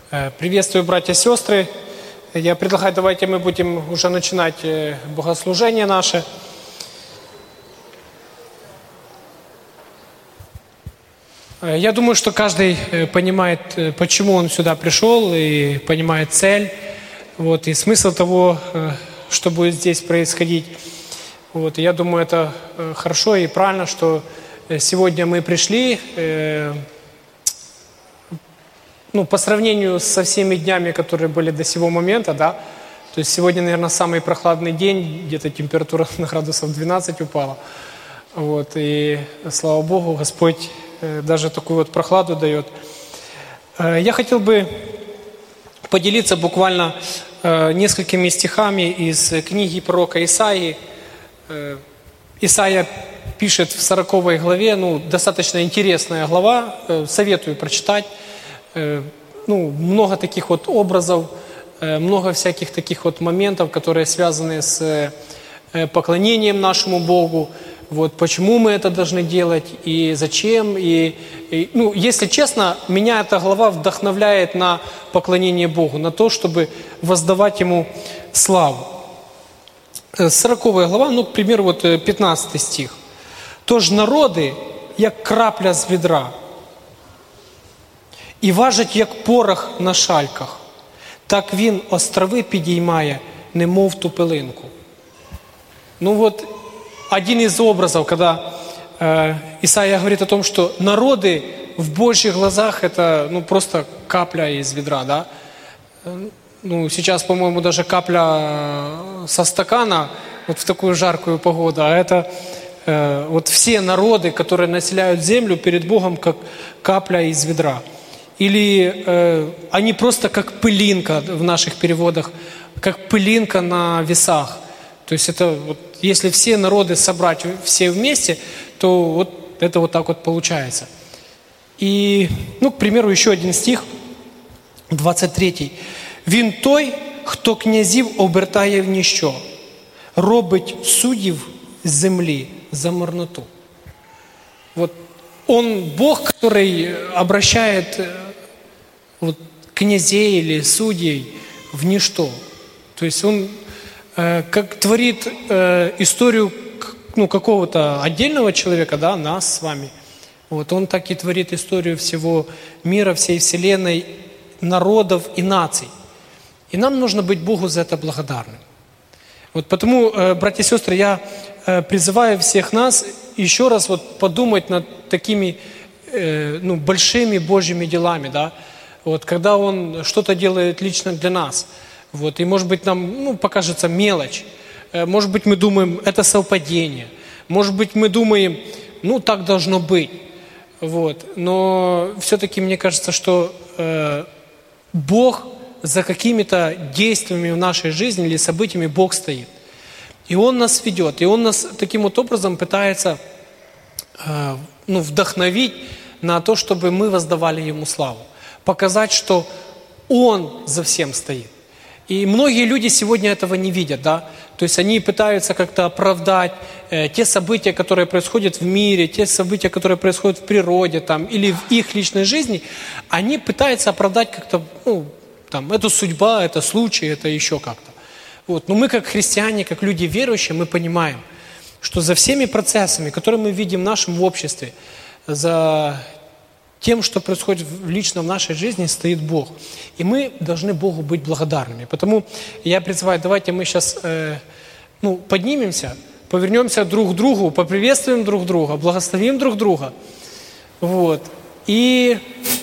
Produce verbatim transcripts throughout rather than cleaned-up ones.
Приветствую, братья и сестры. Я предлагаю, давайте мы будем уже начинать богослужение наше. Я думаю, что каждый понимает, почему он сюда пришел, и понимает цель, вот, и смысл того, что будет здесь происходить. Вот, я думаю, это хорошо и правильно, что сегодня мы пришли. Ну, по сравнению со всеми днями, которые были до сего момента, да, то есть сегодня, наверное, самый прохладный день, где-то температура на градусов двенадцать упала, вот, и слава Богу, Господь даже такую вот прохладу дает. Я хотел бы поделиться буквально несколькими стихами из книги пророка Исаии. Исаия пишет в сороковой главе, ну, достаточно интересная глава, советую прочитать. Ну, много таких вот образов, много всяких таких вот моментов, которые связаны с поклонением нашему Богу. Вот почему мы это должны делать и зачем. И, и, ну, если честно, меня эта глава вдохновляет на поклонение Богу, на то, чтобы воздавать Ему славу. сороковая глава, ну, к примеру, вот пятнадцатый стих. «Тож народи, як крапля з відра, і важить, як порох на шальках, так він острови підіймає, немов ту пилинку». Ну вот, один из образов, когда э, Исаия говорит о том, что народы в Божьих глазах это, ну, просто капля из ведра, да. Ну, сейчас, по-моему, даже капля со стакана вот в такую жаркую погоду, а это э, вот все народы, которые населяют землю перед Богом, как капля из ведра. Или э, они просто как пылинка в наших переводах, как пылинка на весах. То есть это вот, если все народы собрать все вместе, то вот это вот так вот получается. И, ну, к примеру, еще один стих, двадцать третий. «Він той, хто князів обертає в ніщо, робить суддів з землі за марноту». Вот Он Бог, который обращает вот, князей или судей в ничто. То есть Он э, как творит э, историю ну, какого-то отдельного человека, да, нас с вами. Вот, Он так и творит историю всего мира, всей вселенной, народов и наций. И нам нужно быть Богу за это благодарным. Вот потому, э, братья и сестры, я э, призываю всех нас еще раз вот подумать над такими э, ну, большими Божьими делами, да, вот, когда Он что-то делает лично для нас, вот, и может быть нам ну, покажется мелочь, э, может быть мы думаем, это совпадение, может быть мы думаем, ну так должно быть, вот, но все-таки мне кажется, что э, Бог за какими-то действиями в нашей жизни или событиями Бог стоит. И Он нас ведет, и Он нас таким вот образом пытается э, ну, вдохновить на то, чтобы мы воздавали Ему славу. Показать, что Он за всем стоит. И многие люди сегодня этого не видят, да? То есть они пытаются как-то оправдать э, те события, которые происходят в мире, те события, которые происходят в природе там, или в их личной жизни. Они пытаются оправдать как-то, ну, там, это судьба, это случай, это еще как-то. Вот. Но мы как христиане, как люди верующие, мы понимаем, что за всеми процессами, которые мы видим в нашем обществе, за тем, что происходит лично в нашей жизни, стоит Бог. И мы должны Богу быть благодарными. Потому я призываю, давайте мы сейчас э, ну, поднимемся, повернемся друг к другу, поприветствуем друг друга, благословим друг друга. Вот. И...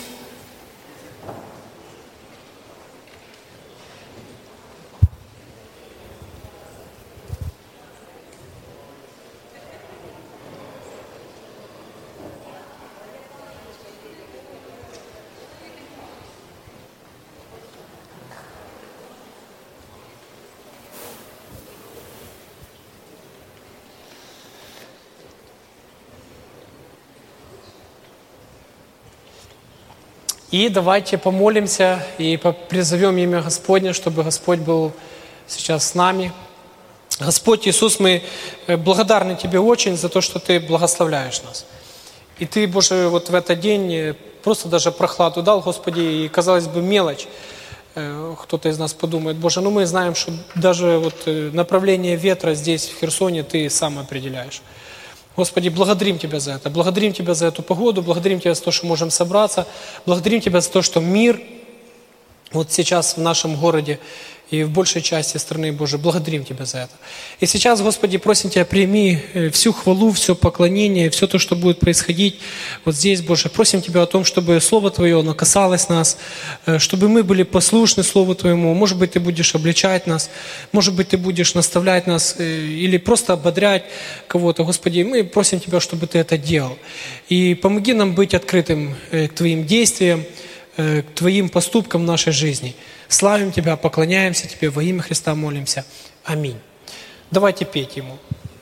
И давайте помолимся и призовем имя Господне, чтобы Господь был сейчас с нами. Господь Иисус, мы благодарны Тебе очень за то, что Ты благословляешь нас. И Ты, Боже, вот в этот день просто даже прохладу дал, Господи, и, казалось бы, мелочь. Кто-то из нас подумает, Боже, ну мы знаем, что даже вот направление ветра здесь, в Херсоне, Ты сам определяешь. Господи, благодарим Тебя за это, благодарим Тебя за эту погоду, благодарим Тебя за то, что можем собраться, благодарим Тебя за то, что мир вот сейчас в нашем городе и в большей части страны, Боже, благодарим Тебя за это. И сейчас, Господи, просим Тебя, прими всю хвалу, все поклонение, все то, что будет происходить вот здесь, Боже. Просим Тебя о том, чтобы Слово Твое, оно касалось нас, чтобы мы были послушны Слову Твоему. Может быть, Ты будешь обличать нас, может быть, Ты будешь наставлять нас или просто ободрять кого-то. Господи, мы просим Тебя, чтобы Ты это делал. И помоги нам быть открытым к Твоим действиям, к Твоим поступкам в нашей жизни. Славим Тебя, поклоняемся Тебе, во имя Христа молимся. Аминь. Давайте петь Ему.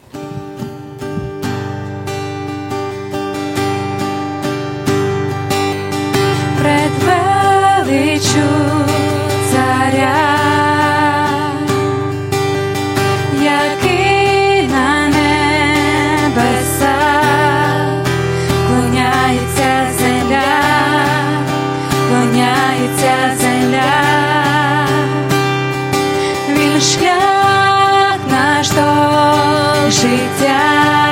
Пред величчю царя, який на небесах, клоняється земля, клоняється земля. Він шлях наш до життя,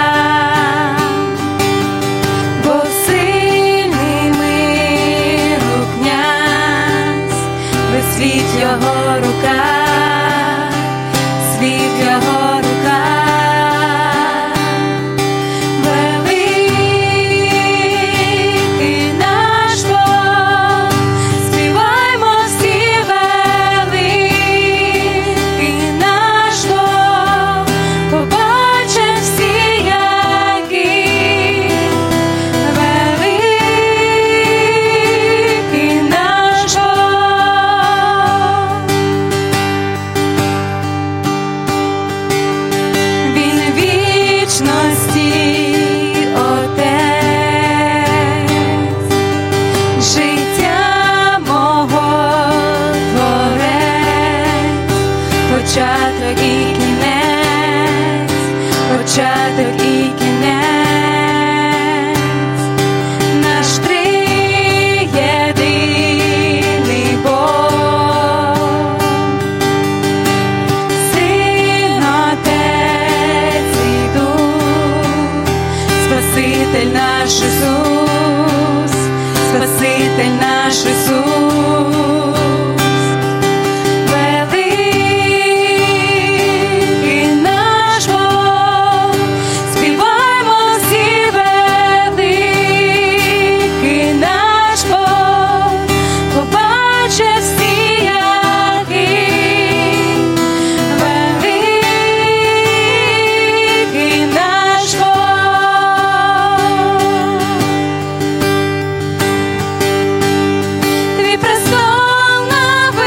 бо сильний миру князь, весь світ його рука, світ його рука. Великий наш Бог, співаймо всі, великий наш Бог, побачимо всі, який великий наш Бог. Він вічності Отець, життя мого Творець, початок і кінець, початок і кінець, наш триєдиний Бог, Син, Отець і Дух, Спаситель наш Ісус, Спаситель наш Ісус. Великий наш Бог, співаймо всі, великий наш Бог, побачимо всі, який великий наш Бог. Твій престол на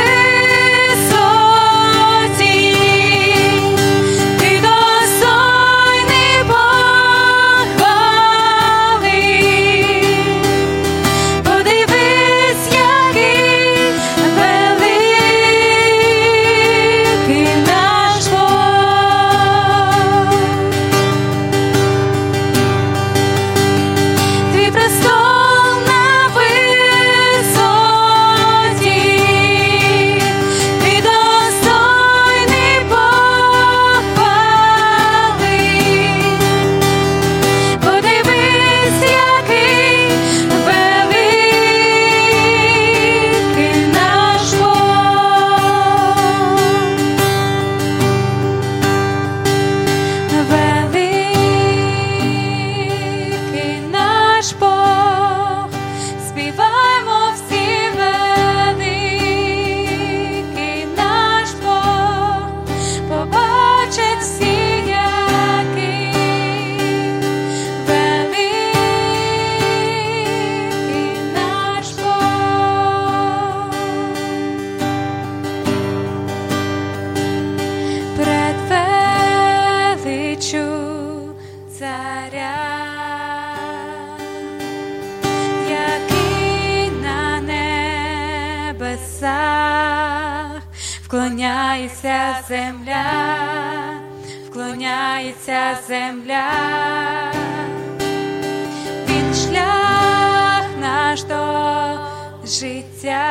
висоті, ти достойний похвали. Подивись, який великий наш Бог. Твій престол на висоті, ти достойний похвали. Подивись, який великий наш Бог. Великий наш Бог, співаймо всі, великий наш Бог, побачать всі, який великий наш Бог. Пред величчю царя, який на небесах, вклоняється земля, вклоняється земля. Він шлях наш до життя.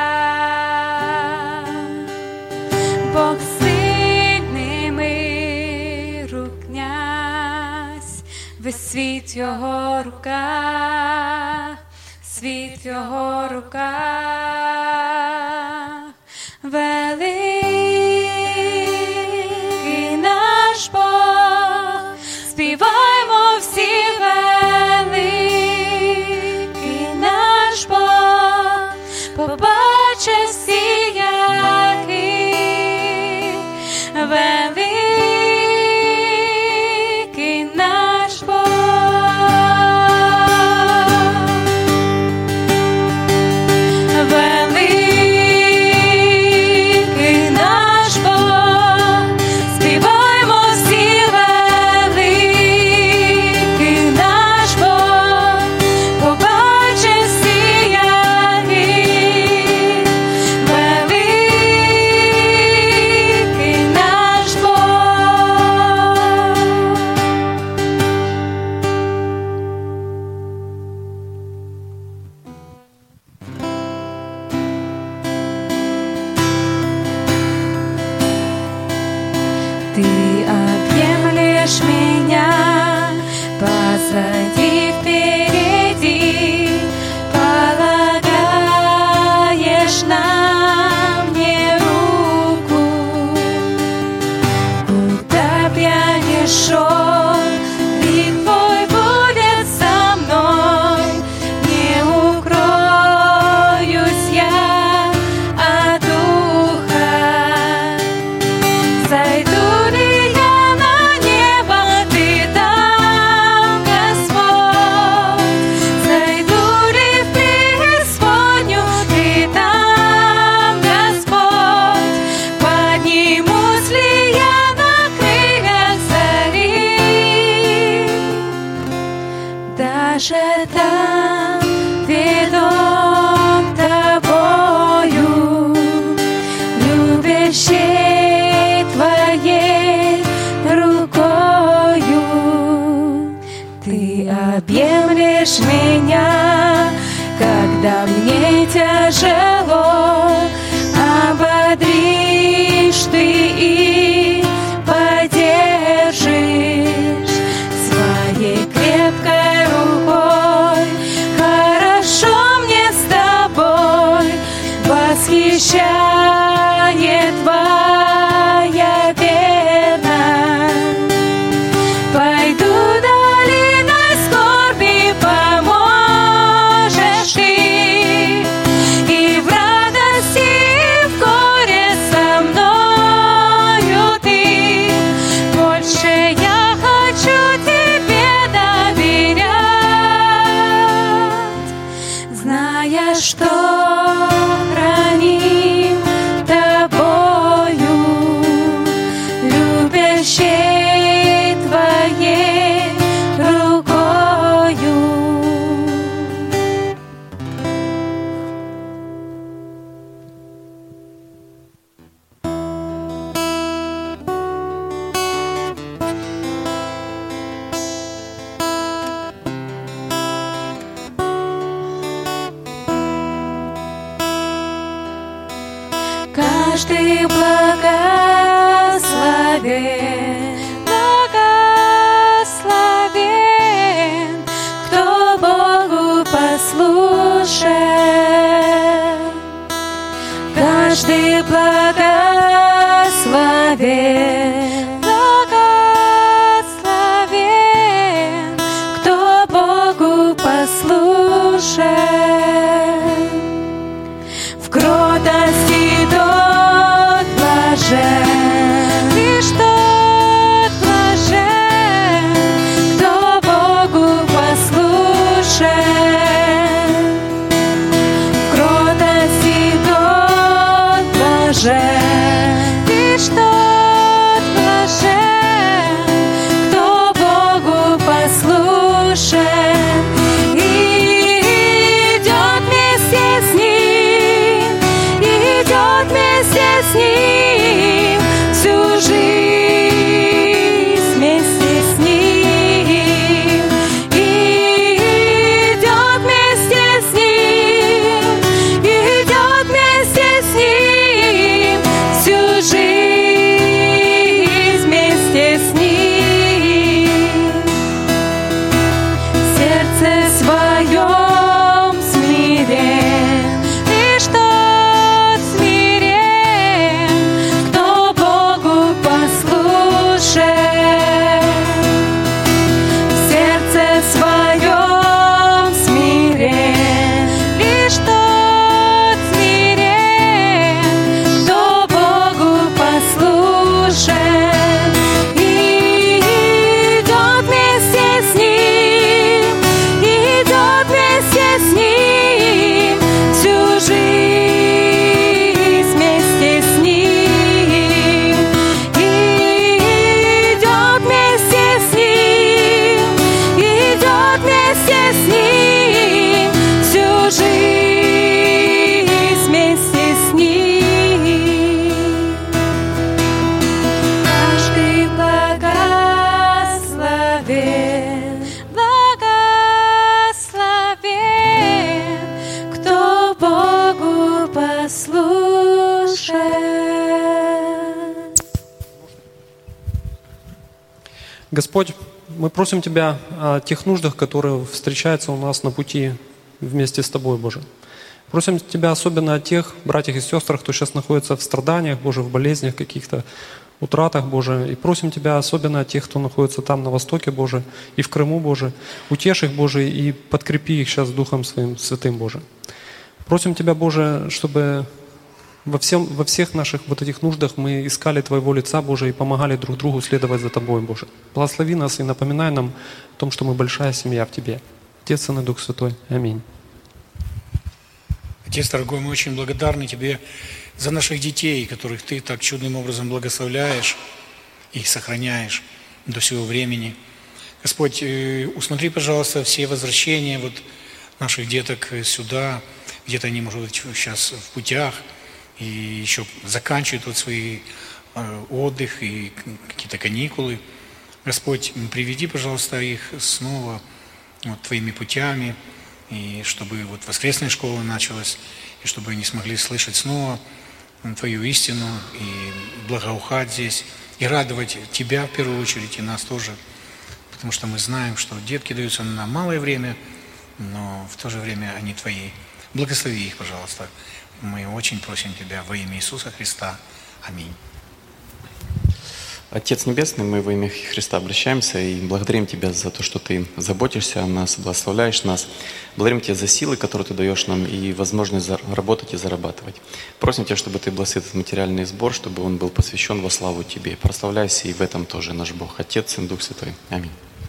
Бог сильний миру князь, весь світ в його руках, світ в його руках. Великий наш Бог, співаймо всі, великий наш Бог, побачив всіякий, великий наш Бог. Великий наш Бог, співаймо всі, великий наш Бог, побачив всіякий, великий наш Бог. Ты объемлешь меня позади, впереди, полагаешь на мне руку. Куда б я ни шел, лик твой будет со мной, не укроюсь я от духа. Зайду ли я на небо, ты там, Господь. Зайду ли в преисподнюю, ты там, Господь. Поднимусь ли я на крыльях зари, даже там ведом тобою, любящей твоей рукою. Ты объемлешь меня, когда мне тяжело, ободришь ты и поддержишь своей крепкой рукой. Хорошо мне с тобой, восхищает твоя верность. Пойду долиной скорби, поможешь ты, и в радости, и в горе со мною ты. Больше я хочу тебе доверять, зная, что храним тобою, любящей твоей рукою. Каждый благословен, благословен, кто Богу послушен. Каждый благословен, благословен, кто Богу послушен. В кротости тот блажен, лишь тот блажен, кто Богу послушен. В кротости тот блажен, лишь тот душе. Господь, мы просим Тебя о тех нуждах, которые встречаются у нас на пути вместе с Тобой, Боже. Просим Тебя особенно о тех братьях и сестрах, кто сейчас находится в страданиях, Боже, в болезнях каких-то, утратах, Боже. И просим Тебя особенно о тех, кто находится там, на Востоке, Боже, и в Крыму, Боже. Утешь их, Боже, и подкрепи их сейчас Духом Своим Святым, Боже. Просим Тебя, Боже, чтобы во, всем, во всех наших вот этих нуждах мы искали Твоего лица, Боже, и помогали друг другу следовать за Тобой, Боже. Благослови нас и напоминай нам о том, что мы большая семья в Тебе. Отец, Сын и Дух Святой. Аминь. Отец дорогой, мы очень благодарны Тебе за наших детей, которых Ты так чудным образом благословляешь и сохраняешь до сего времени. Господь, усмотри, пожалуйста, все возвращения вот наших деток сюда, где-то они, может быть, сейчас в путях и еще заканчивают вот свои отдых и какие-то каникулы. Господь, приведи, пожалуйста, их снова вот Твоими путями, и чтобы вот воскресная школа началась, и чтобы они смогли слышать снова Твою истину и благоухать здесь, и радовать Тебя в первую очередь, и нас тоже, потому что мы знаем, что детки даются на малое время, но в то же время они Твои. Благослови их, пожалуйста. Мы очень просим Тебя во имя Иисуса Христа. Аминь. Отец Небесный, мы во имя Христа обращаемся и благодарим Тебя за то, что Ты заботишься о нас, благословляешь нас. Благодарим Тебя за силы, которые Ты даешь нам, и возможность работать и зарабатывать. Просим Тебя, чтобы Ты благословил этот материальный сбор, чтобы он был посвящен во славу Тебе. Прославляйся и в этом тоже наш Бог. Отец, Сын, Дух Святой. Аминь.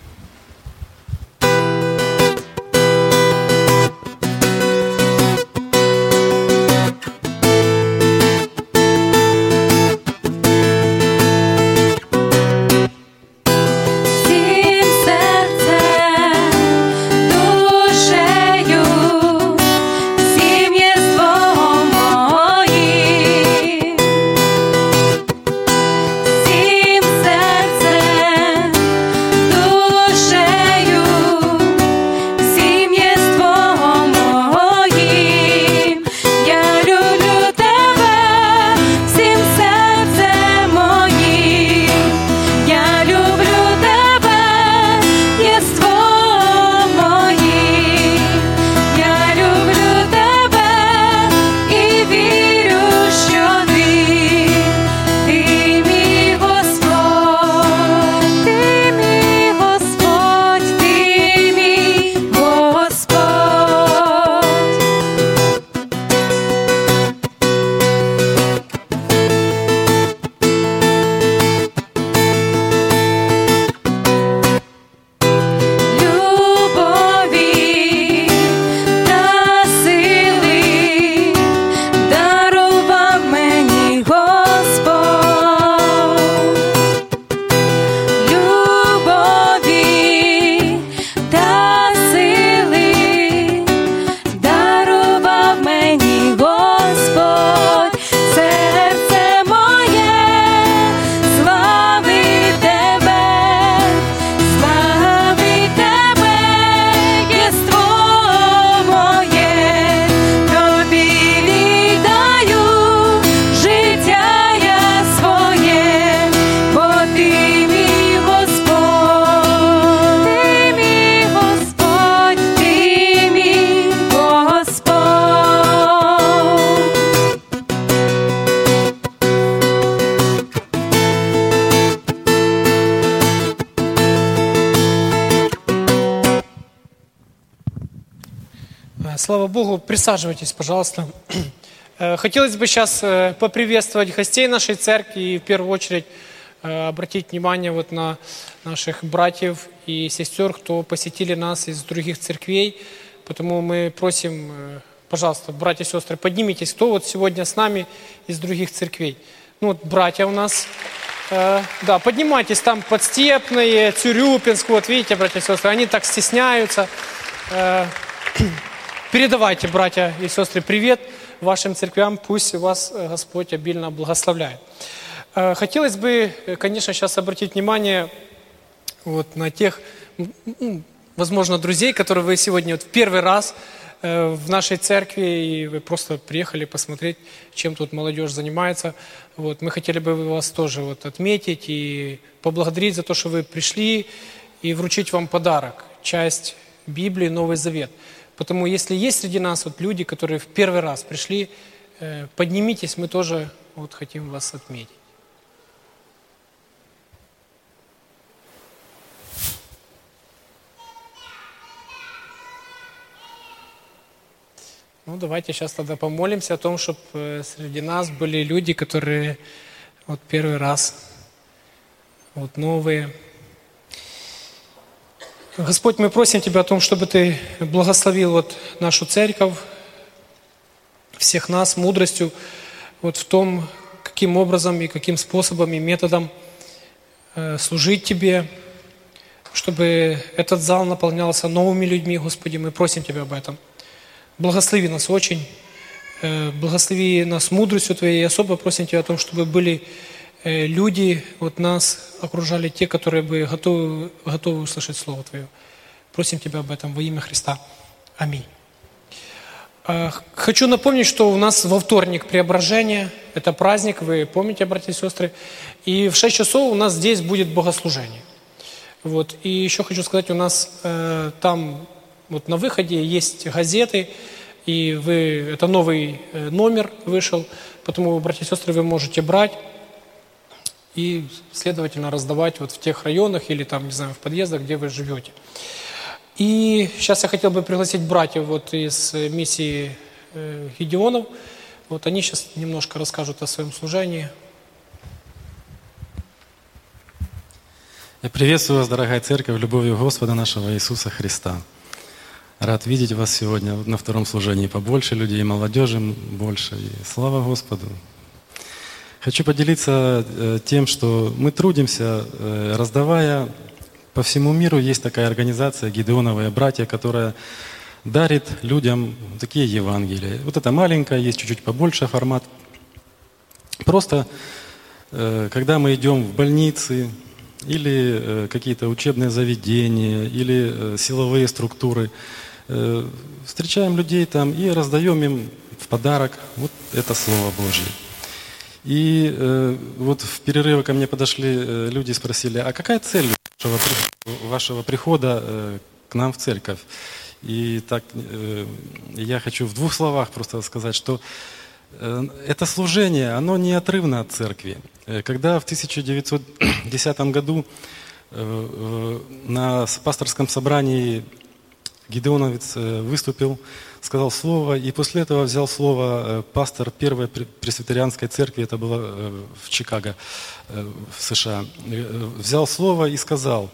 Слава Богу, присаживайтесь, пожалуйста. Хотелось бы сейчас поприветствовать гостей нашей церкви и в первую очередь обратить внимание вот на наших братьев и сестер, кто посетили нас из других церквей. Потому мы просим, пожалуйста, братья и сестры, поднимитесь, кто вот сегодня с нами из других церквей. Ну вот братья у нас, да, поднимайтесь, там Подстепные, Цюрюпинск, вот видите, братья и сестры, они так стесняются. Передавайте, братья и сестры, привет вашим церквям, пусть вас Господь обильно благословляет. Хотелось бы, конечно, сейчас обратить внимание вот на тех, возможно, друзей, которые вы сегодня вот в первый раз э, в нашей церкви, и вы просто приехали посмотреть, чем тут молодежь занимается. Вот, мы хотели бы вас тоже вот отметить и поблагодарить за то, что вы пришли, и вручить вам подарок, часть Библии, Новый Завет. Потому если есть среди нас вот люди, которые в первый раз пришли, э, поднимитесь, мы тоже вот хотим вас отметить. Ну, давайте сейчас тогда помолимся о том, чтобы среди нас были люди, которые вот первый раз, вот новые. Господь, мы просим Тебя о том, чтобы Ты благословил вот нашу церковь, всех нас мудростью вот в том, каким образом и каким способом и методом э, служить Тебе, чтобы этот зал наполнялся новыми людьми, Господи, мы просим Тебя об этом. Благослови нас очень, э, благослови нас мудростью Твоей, и особо просим Тебя о том, чтобы были э, люди, вот нас окружали те, которые бы готовы, готовы услышать Слово Твое. Просим Тебя об этом во имя Христа. Аминь. Э, хочу напомнить, что у нас во вторник преображение, это праздник, вы помните, братья и сестры, и в шесть часов у нас здесь будет богослужение. Вот. И еще хочу сказать, у нас э, там... Вот на выходе есть газеты, и вы, это новый номер вышел, потому, братья и сестры, вы можете брать и, следовательно, раздавать вот в тех районах или там, не знаю, в подъездах, где вы живете. И сейчас я хотел бы пригласить братьев вот из миссии э, Гедеонов. Вот они сейчас немножко расскажут о своем служении. Я приветствую вас, дорогая церковь, любовью Господа нашего Иисуса Христа. Рад видеть вас сегодня на втором служении. Побольше людей, молодежи больше. И слава Господу. Хочу поделиться тем, что мы трудимся, раздавая по всему миру. Есть такая организация «Гедеоновые братья», которая дарит людям такие Евангелия. Вот это маленькое, есть чуть-чуть побольше формат. Просто, когда мы идем в больницы, или какие-то учебные заведения, или силовые структуры, встречаем людей там и раздаем им в подарок вот это Слово Божье. И э, вот в перерыве ко мне подошли э, люди и спросили, а какая цель вашего, вашего прихода э, к нам в церковь? И так э, я хочу в двух словах просто сказать, что э, это служение, оно неотрывно от церкви. Когда в тысяча девятьсот десятом году э, э, на пасторском собрании Гедеоновец выступил, сказал слово, и после этого взял слово пастор первой пресвитерианской церкви, это было в Чикаго, в США, взял слово и сказал,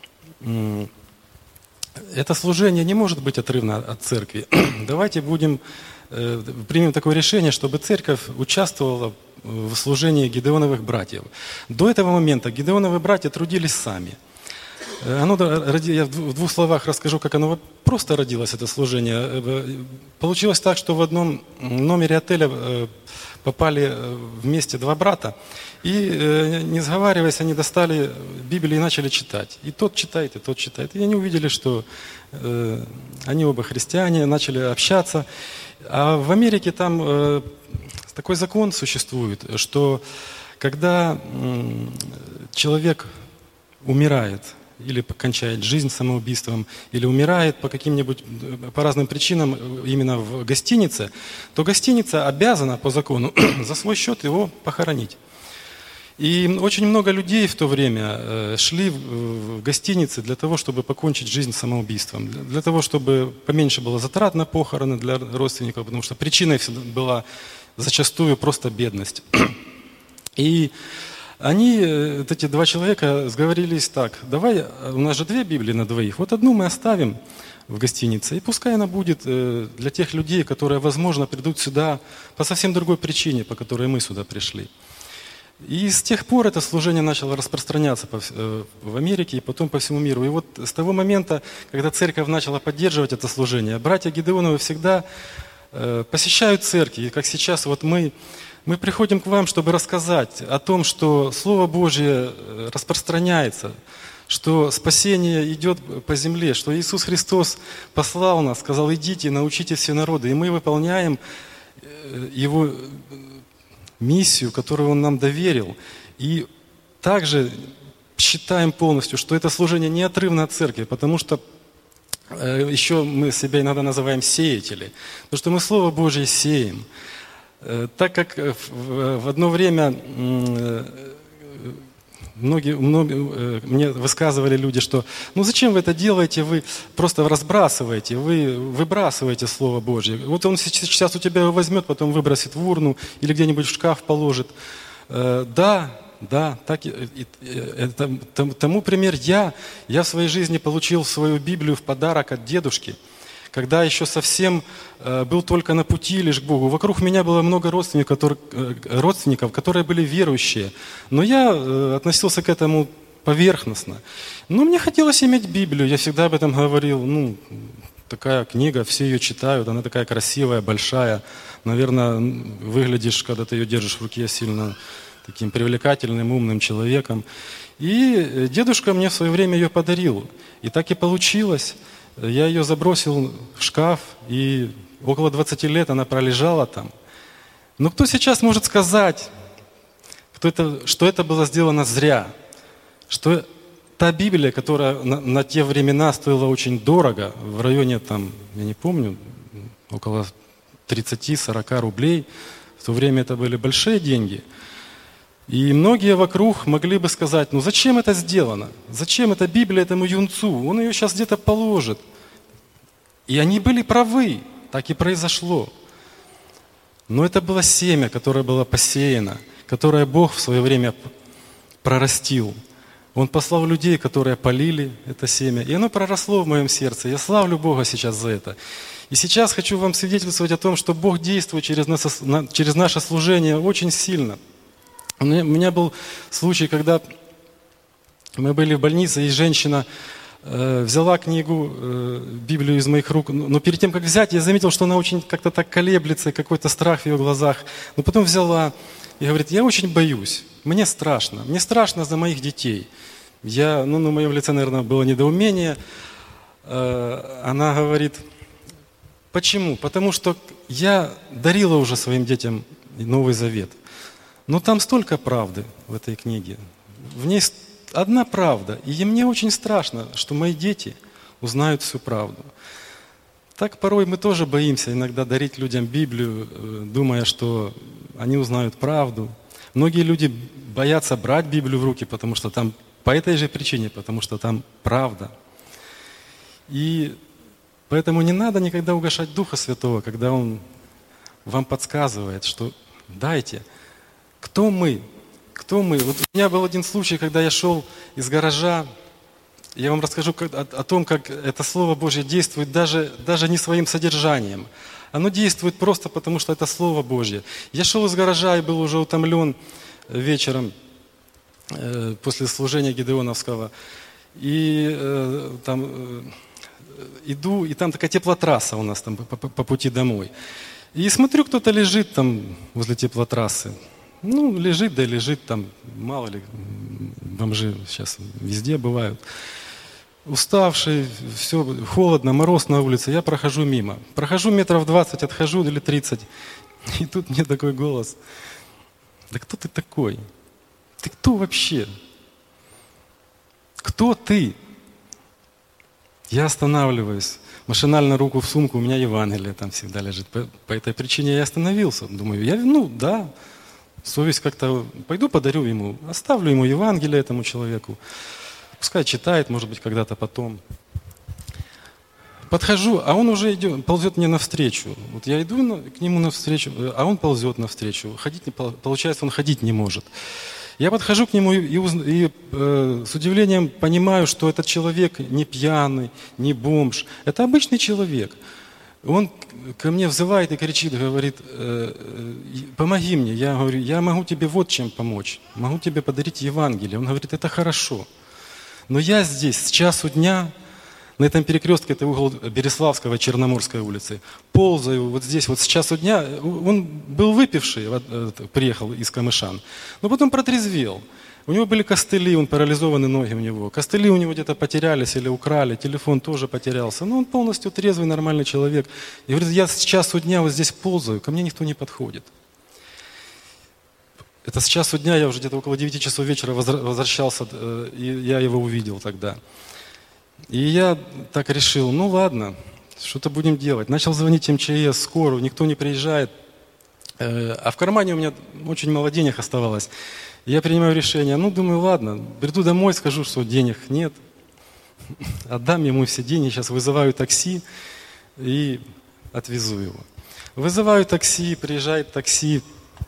это служение не может быть отрывно от церкви. Давайте будем, примем такое решение, чтобы церковь участвовала в служении Гедеоновых братьев. До этого момента Гедеоновы братья трудились сами. Оно, я в двух словах расскажу, как оно просто родилось, это служение. Получилось так, что в одном номере отеля попали вместе два брата, и, не сговариваясь, они достали Библию и начали читать. И тот читает, и тот читает. И они увидели, что они оба христиане, начали общаться. А в Америке там такой закон существует, что когда человек умирает, или покончает жизнь самоубийством, или умирает по каким-нибудь, по разным причинам именно в гостинице, то гостиница обязана по закону за свой счет его похоронить. И очень много людей в то время шли в гостиницы для того, чтобы покончить жизнь самоубийством, для того, чтобы поменьше было затрат на похороны для родственников, потому что причиной была зачастую просто бедность. И Они, вот эти два человека, сговорились так, давай, у нас же две Библии на двоих, вот одну мы оставим в гостинице, и пускай она будет для тех людей, которые, возможно, придут сюда по совсем другой причине, по которой мы сюда пришли. И с тех пор это служение начало распространяться в Америке и потом по всему миру. И вот с того момента, когда церковь начала поддерживать это служение, братья Гедеоновы всегда посещают церкви, и как сейчас вот мы... Мы приходим к вам, чтобы рассказать о том, что Слово Божье распространяется, что спасение идет по земле, что Иисус Христос послал нас, сказал: идите, научите все народы. И мы выполняем Его миссию, которую Он нам доверил. И также считаем полностью, что это служение неотрывно от церкви, потому что еще мы себя иногда называем сеятели, потому что мы Слово Божье сеем. Так как в одно время многие, многие, мне высказывали люди, что ну зачем вы это делаете, вы просто разбрасываете, вы выбрасываете Слово Божье. Вот он сейчас у тебя его возьмет, потом выбросит в урну или где-нибудь в шкаф положит. Да, да, так и, и, это, тому пример я. Я в своей жизни получил свою Библию в подарок от дедушки, когда еще совсем э, был только на пути лишь к Богу. Вокруг меня было много родственников, которые, э, родственников, которые были верующие. Но я э, относился к этому поверхностно. Но мне хотелось иметь Библию. Я всегда об этом говорил. Ну, такая книга, все ее читают. Она такая красивая, большая. Наверное, выглядишь, когда ты ее держишь в руке, сильно таким привлекательным, умным человеком. И дедушка мне в свое время ее подарил. И так и получилось. Я ее забросил в шкаф, и около двадцати лет она пролежала там. Но кто сейчас может сказать, кто это, что это было сделано зря? Что та Библия, которая на, на те времена стоила очень дорого, в районе, там, я не помню, около тридцати-сорока рублей, в то время это были большие деньги. И многие вокруг могли бы сказать: ну зачем это сделано? Зачем эта Библия этому юнцу? Он ее сейчас где-то положит. И они были правы, так и произошло. Но это было семя, которое было посеяно, которое Бог в свое время прорастил. Он послал людей, которые полили это семя, и оно проросло в моем сердце. Я славлю Бога сейчас за это. И сейчас хочу вам свидетельствовать о том, что Бог действует через, нас, через наше служение очень сильно. У меня был случай, когда мы были в больнице, и женщина э, взяла книгу, э, Библию из моих рук, но перед тем, как взять, я заметил, что она очень как-то так колеблется, какой-то страх в ее глазах. Но потом взяла и говорит: я очень боюсь, мне страшно, мне страшно за моих детей. Я, ну, на моем лице, наверное, было недоумение. Э, она говорит: почему? Потому что я дарила уже своим детям Новый Завет. Но там столько правды в этой книге. В ней одна правда. И мне очень страшно, что мои дети узнают всю правду. Так порой мы тоже боимся иногда дарить людям Библию, думая, что они узнают правду. Многие люди боятся брать Библию в руки, потому что там, по этой же причине, потому что там правда. И поэтому не надо никогда угашать Духа Святого, когда Он вам подсказывает, что дайте. Кто мы? Кто мы? Вот у меня был один случай, когда я шел из гаража. Я вам расскажу как, о, о том, как это Слово Божье действует даже, даже не своим содержанием. Оно действует просто потому, что это Слово Божье. Я шел из гаража и был уже утомлен вечером э, после служения Гидеоновского. И э, там э, иду, и там такая теплотрасса у нас там по, по, по пути домой. И смотрю, кто-то лежит там возле теплотрассы. Ну, лежит, да лежит там, мало ли, бомжи сейчас везде бывают. Уставший, все, холодно, мороз на улице, я прохожу мимо. Прохожу метров двадцать, отхожу или тридцать, и тут мне такой голос: да кто ты такой? Ты кто вообще? Кто ты? Я останавливаюсь, машинально руку в сумку, у меня Евангелие там всегда лежит. По, по этой причине я остановился. Думаю, я, ну да, совесть как-то, пойду подарю ему, оставлю ему Евангелие этому человеку. Пускай читает, может быть, когда-то потом. Подхожу, а он уже идет, ползет мне навстречу. Вот я иду на, к нему навстречу, а он ползет навстречу. Ходить не, получается, он ходить не может. Я подхожу к нему и, и, и э, с удивлением понимаю, что этот человек не пьяный, не бомж. Это обычный человек. Он ко мне взывает и кричит, говорит: э, э, помоги мне. Я говорю: я могу тебе вот чем помочь. Могу тебе подарить Евангелие. Он говорит: это хорошо. Но я здесь с часу дня, на этом перекрестке, это угол Береславского и Черноморской улицы, ползаю вот здесь вот с часу дня. Он был выпивший, приехал из Камышан, но потом протрезвел. У него были костыли, он парализованы ноги у него. Костыли у него где-то потерялись или украли, телефон тоже потерялся. Но он полностью трезвый, нормальный человек. И говорит, я с часу дня вот здесь ползаю, ко мне никто не подходит. Это с часу дня, я уже где-то около девяти часов вечера возвращался, и я его увидел тогда. И я так решил, ну ладно, что-то будем делать. Начал звонить эм че эс, скорую, никто не приезжает. А в кармане у меня очень мало денег оставалось. Я принимаю решение, ну думаю, ладно, приду домой, скажу, что денег нет. Отдам ему все деньги, сейчас вызываю такси и отвезу его. Вызываю такси, приезжает такси.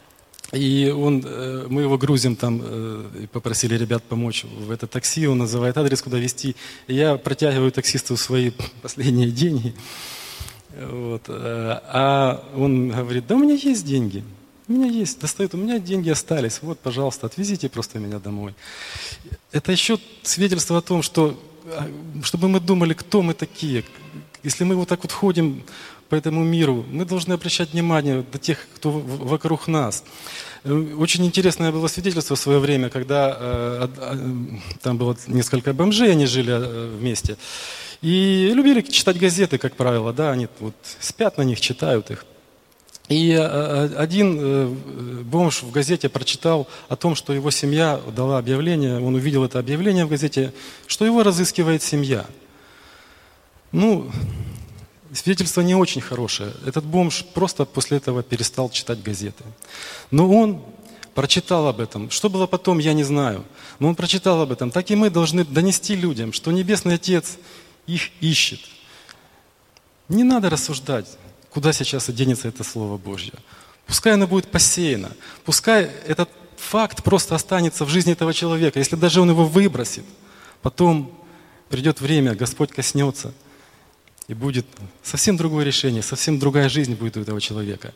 И он, мы его грузим там, попросили ребят помочь в это такси, он называет адрес, куда везти. И я протягиваю таксисту свои последние деньги. Вот. А он говорит, да у меня есть деньги, у меня есть, достает, у меня деньги остались, вот, пожалуйста, отвезите просто меня домой. Это еще свидетельство о том, что, чтобы мы думали, кто мы такие. Если мы вот так вот ходим по этому миру, мы должны обращать внимание до тех, кто вокруг нас. Очень интересное было свидетельство в свое время, когда э, э, там было несколько бомжей, они жили э, вместе. И любили читать газеты, как правило, да, они вот спят на них, читают их. И э, один э, бомж в газете прочитал о том, что его семья дала объявление, он увидел это объявление в газете, что его разыскивает семья. Ну, свидетельство не очень хорошее. Этот бомж просто после этого перестал читать газеты. Но он прочитал об этом. Что было потом, я не знаю. Но он прочитал об этом. Так и мы должны донести людям, что Небесный Отец их ищет. Не надо рассуждать, куда сейчас денется это Слово Божье. Пускай оно будет посеяно. Пускай этот факт просто останется в жизни этого человека. Если даже он его выбросит, потом придет время, Господь коснется. И будет совсем другое решение, совсем другая жизнь будет у этого человека.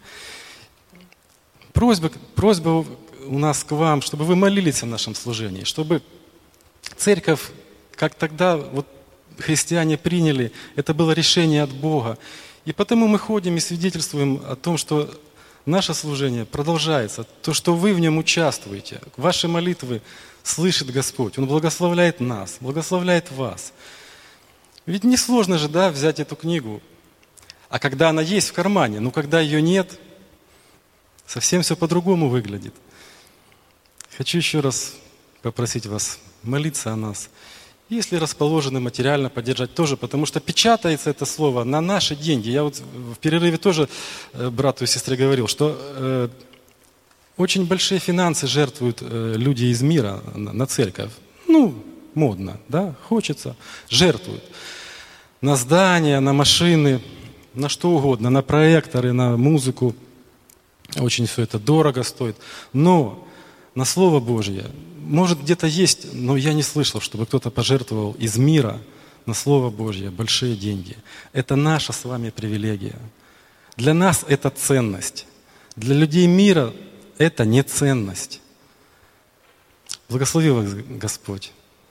Просьба, просьба у нас к вам, чтобы вы молились о нашем служении, чтобы церковь, как тогда вот христиане приняли, это было решение от Бога. И потому мы ходим и свидетельствуем о том, что наше служение продолжается, то, что вы в нем участвуете, ваши молитвы слышит Господь, Он благословляет нас, благословляет вас. Ведь несложно же, да, взять эту книгу. А когда она есть в кармане, ну когда ее нет, совсем все по-другому выглядит. Хочу еще раз попросить вас молиться о нас. Если расположены материально поддержать тоже, потому что печатается это слово на наши деньги. Я вот в перерыве тоже брату и сестре говорил, что э, очень большие финансы жертвуют э, люди из мира на, на церковь. Ну, модно, да, хочется, жертвуют. На здания, на машины, на что угодно, на проекторы, на музыку. Очень все это дорого стоит. Но на Слово Божье, может где-то есть, но я не слышал, чтобы кто-то пожертвовал из мира на Слово Божье большие деньги. Это наша с вами привилегия. Для нас это ценность. Для людей мира это не ценность. Благослови вас Господь.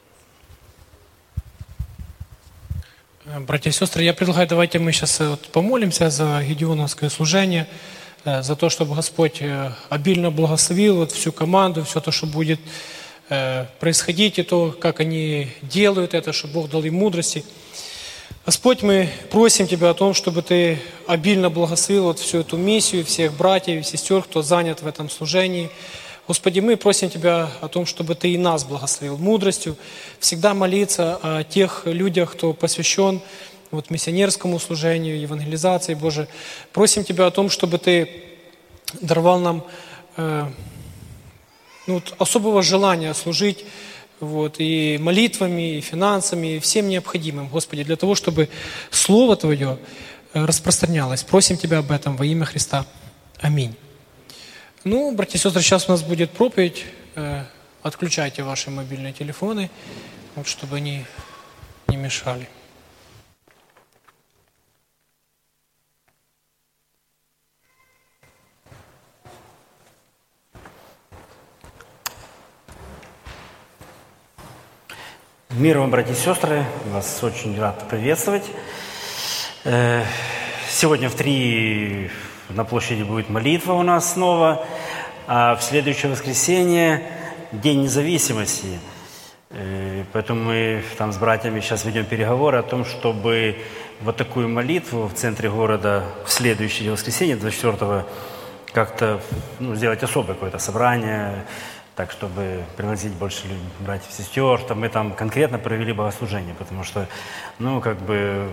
Братья и сестры, я предлагаю, давайте мы сейчас вот помолимся за гедеоновское служение, за то, чтобы Господь обильно благословил вот всю команду, все то, что будет происходить, и то, как они делают это, чтобы Бог дал им мудрости. Господь, мы просим Тебя о том, чтобы Ты обильно благословил вот всю эту миссию, всех братьев и сестер, кто занят в этом служении. Господи, мы просим Тебя о том, чтобы Ты и нас благословил мудростью, всегда молиться о тех людях, кто посвящен вот, миссионерскому служению, евангелизации, Боже. Просим Тебя о том, чтобы Ты даровал нам э, ну, вот, особого желания служить вот, и молитвами, и финансами, и всем необходимым, Господи, для того, чтобы Слово Твое распространялось. Просим Тебя об этом во имя Христа. Аминь. Ну, братья и сестры, сейчас у нас будет проповедь. Отключайте ваши мобильные телефоны, вот, чтобы они не мешали. Мир вам, братья и сестры, вас очень рад приветствовать. Сегодня в три на площади будет молитва у нас снова, а в следующее воскресенье День независимости. Э, Поэтому мы там с братьями сейчас ведем переговоры о том, чтобы вот такую молитву в центре города в следующее воскресенье, двадцать четвёртого, как-то ну, сделать особое какое-то собрание, так, чтобы пригласить больше людей, братьев и сестер, чтобы мы там конкретно провели богослужение, потому что, ну, как бы,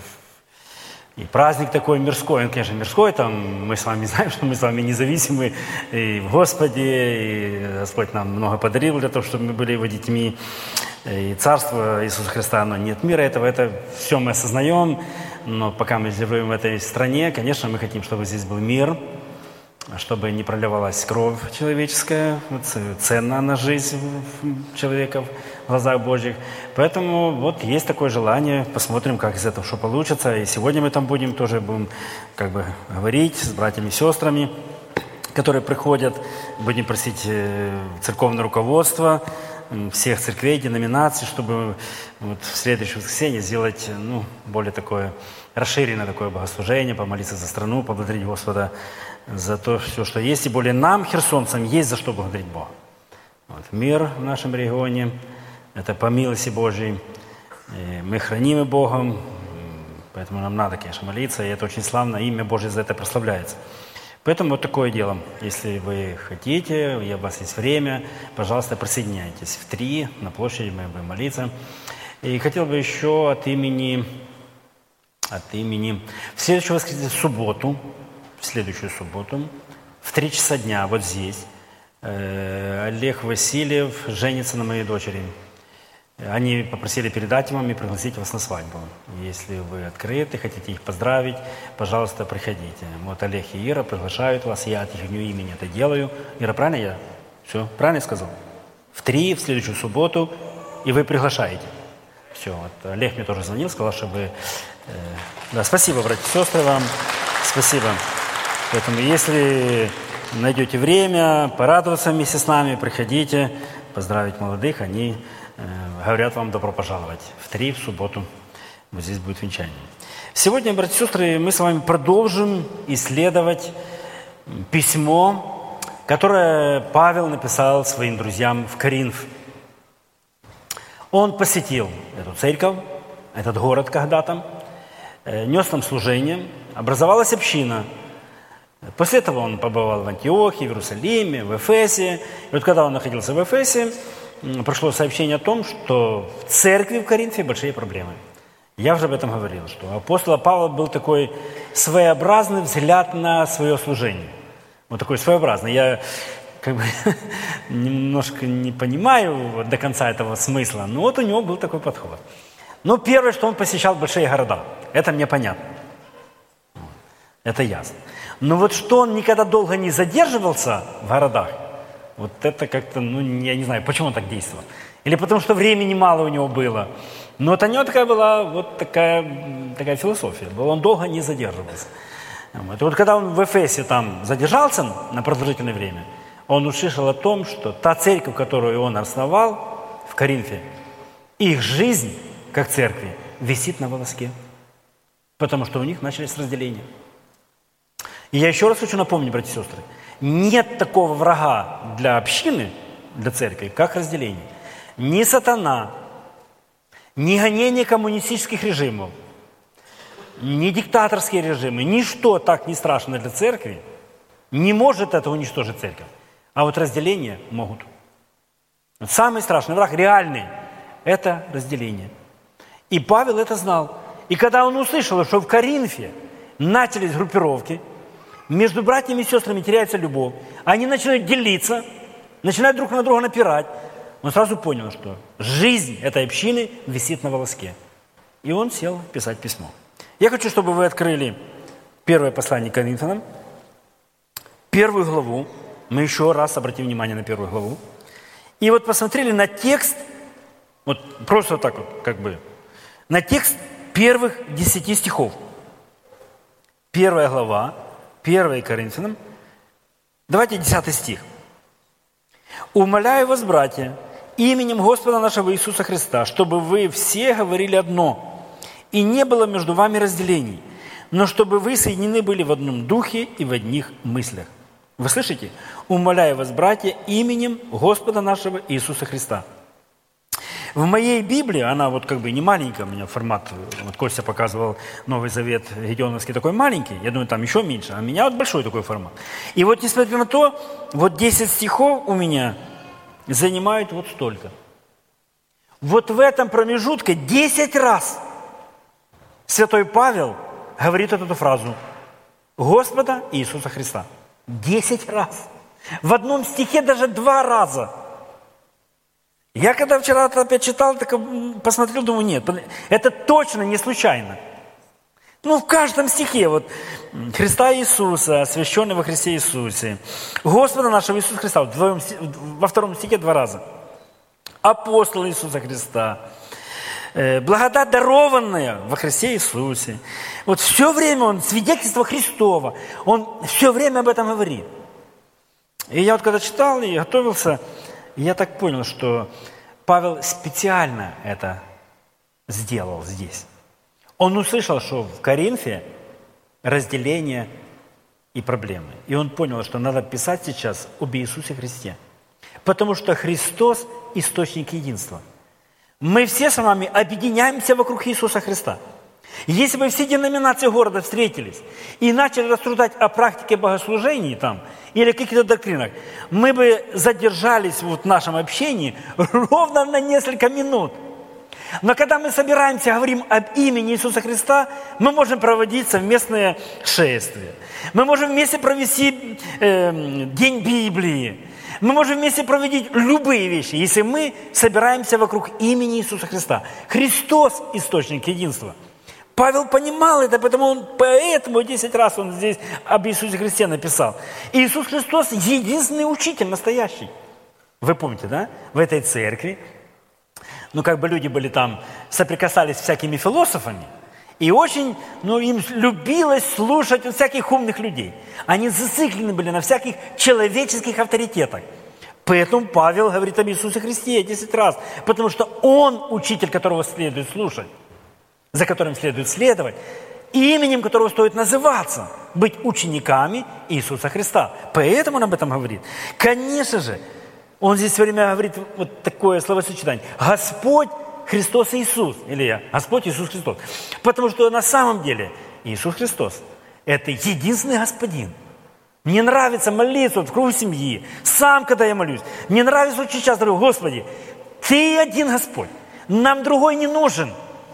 и праздник такой мирской, он, конечно, мирской, там, мы с вами знаем, что мы с вами независимы и в Господе, и Господь нам много подарил для того, чтобы мы были Его детьми, и Царство Иисуса Христа, оно нет мира этого, это все мы осознаем, но пока мы живем в этой стране, конечно, мы хотим, чтобы здесь был мир, чтобы не проливалась кровь человеческая, ценна на жизнь человека в глазах Божьих. Поэтому вот есть такое желание, посмотрим, как из этого что получится. И сегодня мы там будем, тоже будем как бы говорить с братьями и сестрами, которые приходят. Будем просить церковное руководство всех церквей, деноминаций, чтобы вот в следующее воскресенье сделать ну, более такое расширенное такое богослужение, помолиться за страну, поблагодарить Господа за то, все, что есть. И более нам, херсонцам, есть за что благодарить Бога. Вот. Мир в нашем регионе, это по милости Божьей. И мы хранимы Богом, поэтому нам надо, конечно, молиться. И это очень славно, имя Божье за это прославляется. Поэтому вот такое дело. Если вы хотите, и у вас есть время, пожалуйста, присоединяйтесь. В три на площади мы будем молиться. И хотел бы еще от имени, от имени в следующую воскресенье, в субботу, в следующую субботу, в три часа дня, вот здесь, э, Олег Васильев женится на моей дочери. Они попросили передать вам и пригласить вас на свадьбу. Если вы открыты, хотите их поздравить, пожалуйста, приходите. Вот Олег и Ира приглашают вас, я от их имени это делаю. Ира, правильно я? Все, правильно я сказал? В три, в следующую субботу, и вы приглашаете. Все, вот Олег мне тоже звонил, сказал, чтобы... Э, да, спасибо, братья и сестры, вам. Спасибо. Поэтому, если найдете время порадоваться вместе с нами, приходите, поздравить молодых, они э, говорят вам добро пожаловать. В три, в субботу, вот здесь будет венчание. Сегодня, братья и сестры, мы с вами продолжим исследовать письмо, которое Павел написал своим друзьям в Коринф. Он посетил эту церковь, этот город когда-то, э, нес там служение, образовалась община. После этого он побывал в Антиохии, в Иерусалиме, в Эфесе. И вот когда он находился в Эфесе, пришло сообщение о том, что в церкви в Коринфе большие проблемы. Я уже об этом говорил, что у апостола Павла был такой своеобразный взгляд на свое служение. Вот такой своеобразный. Я как бы немножко не понимаю до конца этого смысла, но вот у него был такой подход. Но первое, что он посещал большие города, это мне понятно. Это ясно. Но вот что он никогда долго не задерживался в городах, вот это как-то, ну, я не знаю, почему он так действовал. Или потому что времени мало у него было. Но вот у него такая была вот такая, такая философия. Он долго не задерживался. Вот. И вот когда он в Эфесе там задержался на продолжительное время, он услышал о том, что та церковь, которую он основал в Коринфе, их жизнь, как церкви, висит на волоске. Потому что у них начались разделения. И я еще раз хочу напомнить, братья и сестры, нет такого врага для общины, для церкви, как разделение. Ни сатана, ни гонение коммунистических режимов, ни диктаторские режимы, ничто так не страшно для церкви, не может это уничтожить церковь. А вот разделения могут. Самый страшный враг, реальный, это разделение. И Павел это знал. И когда он услышал, что в Коринфе начались группировки, между братьями и сестрами теряется любовь, они начинают делиться, начинают друг на друга напирать, он сразу понял, что жизнь этой общины висит на волоске. И он сел писать письмо. Я хочу, чтобы вы открыли первое послание к Коринфянам, первую главу. Мы еще раз обратим внимание на первую главу. И вот посмотрели на текст, вот просто так вот, как бы, на текст первых десяти стихов. Первая глава, первое Коринфянам. Давайте десятый стих. «Умоляю вас, братья, именем Господа нашего Иисуса Христа, чтобы вы все говорили одно, и не было между вами разделений, но чтобы вы соединены были в одном духе и в одних мыслях». Вы слышите? Умоляю вас, братья, именем Господа нашего Иисуса Христа. В моей Библии, она вот как бы не маленькая, у меня формат, вот Костя показывал Новый Завет Гедеоновский такой маленький, я думаю, там еще меньше, а у меня вот большой такой формат. И вот несмотря на то, вот десять стихов у меня занимают вот столько. Вот в этом промежутке десять раз святой Павел говорит эту фразу Господа Иисуса Христа. Десять раз. В одном стихе даже два раза. Я когда вчера это опять читал, так посмотрел, думаю, нет, это точно не случайно. Ну, в каждом стихе, вот, Христа Иисуса, освященный во Христе Иисусе, Господа нашего Иисуса Христа, вдвоем, во втором стихе два раза. Апостол Иисуса Христа, благодать, дарованная во Христе Иисусе. Вот все время он, свидетельство Христова, он все время об этом говорит. И я вот когда читал и готовился, я так понял, что Павел специально это сделал здесь. Он услышал, что в Коринфе разделение и проблемы. И он понял, что надо писать сейчас об Иисусе Христе. Потому что Христос – источник единства. Мы все с вами объединяемся вокруг Иисуса Христа. Если бы все деноминации города встретились и начали рассуждать о практике богослужений там, или каких-то доктринах, мы бы задержались вот в нашем общении ровно на несколько минут. Но когда мы собираемся, говорим об имени Иисуса Христа, мы можем проводить совместные шествия. Мы можем вместе провести э, День Библии. Мы можем вместе проводить любые вещи, если мы собираемся вокруг имени Иисуса Христа. Христос – источник единства. Павел понимал это, поэтому он поэтому десять раз он здесь об Иисусе Христе написал. И Иисус Христос – единственный учитель настоящий. Вы помните, да? В этой церкви, ну, как бы люди были там, соприкасались с всякими философами, и очень, ну, им любилось слушать вот всяких умных людей. Они зациклены были на всяких человеческих авторитетах. Поэтому Павел говорит об Иисусе Христе десять раз, потому что Он учитель, которого следует слушать, за которым следует следовать, и именем которого стоит называться, быть учениками Иисуса Христа. Поэтому он об этом говорит. Конечно же, он здесь все время говорит вот такое словосочетание. Господь Христос Иисус. Или Господь Иисус Христос. Потому что на самом деле Иисус Христос – это единственный Господин. Мне нравится молиться вот в кругу семьи. Сам, когда я молюсь. Мне нравится очень часто говорю, Господи, Ты один Господь. Нам другой не нужен.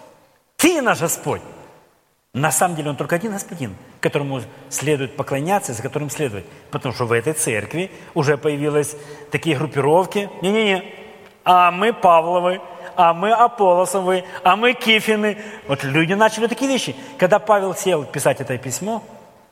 Ты наш Господь. На самом деле Он только один Господин, которому следует поклоняться, за которым следовать. Потому что в этой церкви уже появились такие группировки. Не-не-не. А мы Павловы, а мы Аполлосовы, а мы Кифины. Вот люди начали такие вещи. Когда Павел сел писать это письмо,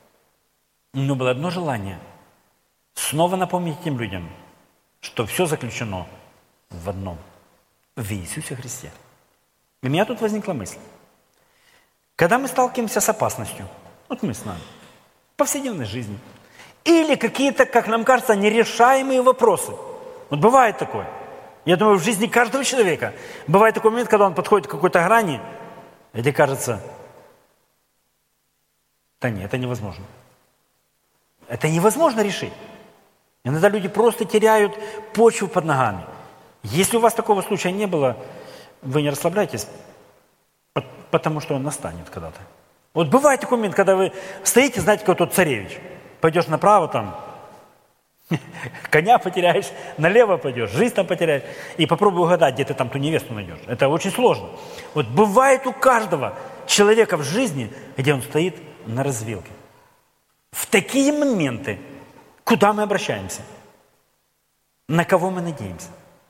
у него было одно желание. Снова напомнить этим людям, что все заключено в одном. В Иисусе Христе. И у меня тут возникла мысль. Когда мы сталкиваемся с опасностью, вот мы с нами, в повседневной жизни, или какие-то, как нам кажется, нерешаемые вопросы. Вот бывает такое. Я думаю, в жизни каждого человека бывает такой момент, когда он подходит к какой-то грани, где кажется, да нет, это невозможно. Это невозможно решить. Иногда люди просто теряют почву под ногами. Если у вас такого случая не было, вы не расслабляйтесь, потому что он настанет когда-то. Вот бывает такой момент, когда вы стоите, знаете, как тот царевич. Пойдешь направо, там, коня потеряешь, налево пойдешь, жизнь там потеряешь. И попробуй угадать, где ты там ту невесту найдешь. Это очень сложно. Вот бывает у каждого человека в жизни, где он стоит на развилке. В такие моменты, куда мы обращаемся? На кого мы надеемся?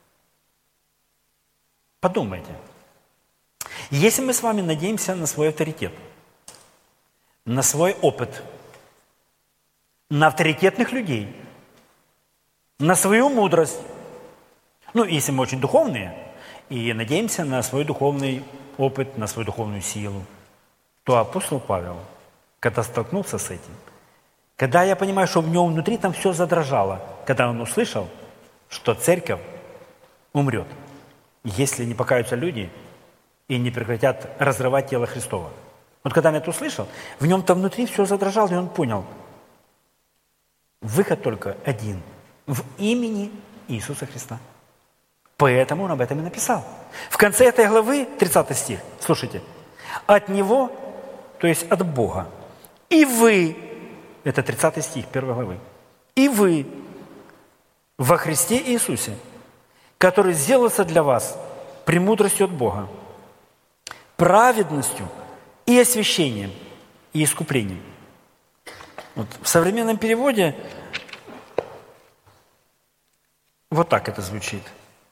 Подумайте. Если мы с вами надеемся на свой авторитет, на свой опыт, на авторитетных людей, на свою мудрость, ну, если мы очень духовные, и надеемся на свой духовный опыт, на свою духовную силу, то апостол Павел, когда столкнулся с этим, когда я понимаю, что в нем внутри там все задрожало, когда он услышал, что церковь умрет, если не покаются люди и не прекратят разрывать тело Христова. Вот когда он это услышал, в нем там внутри все задрожало, и он понял, Выход только один. В имени Иисуса Христа. Поэтому он об этом и написал. В конце этой главы, тридцатый стих, слушайте. От Него, то есть от Бога. И вы, это тридцатый стих первой главы. И вы во Христе Иисусе, который сделался для вас премудростью от Бога, праведностью и освящением, и искуплением. Вот в современном переводе вот так это звучит.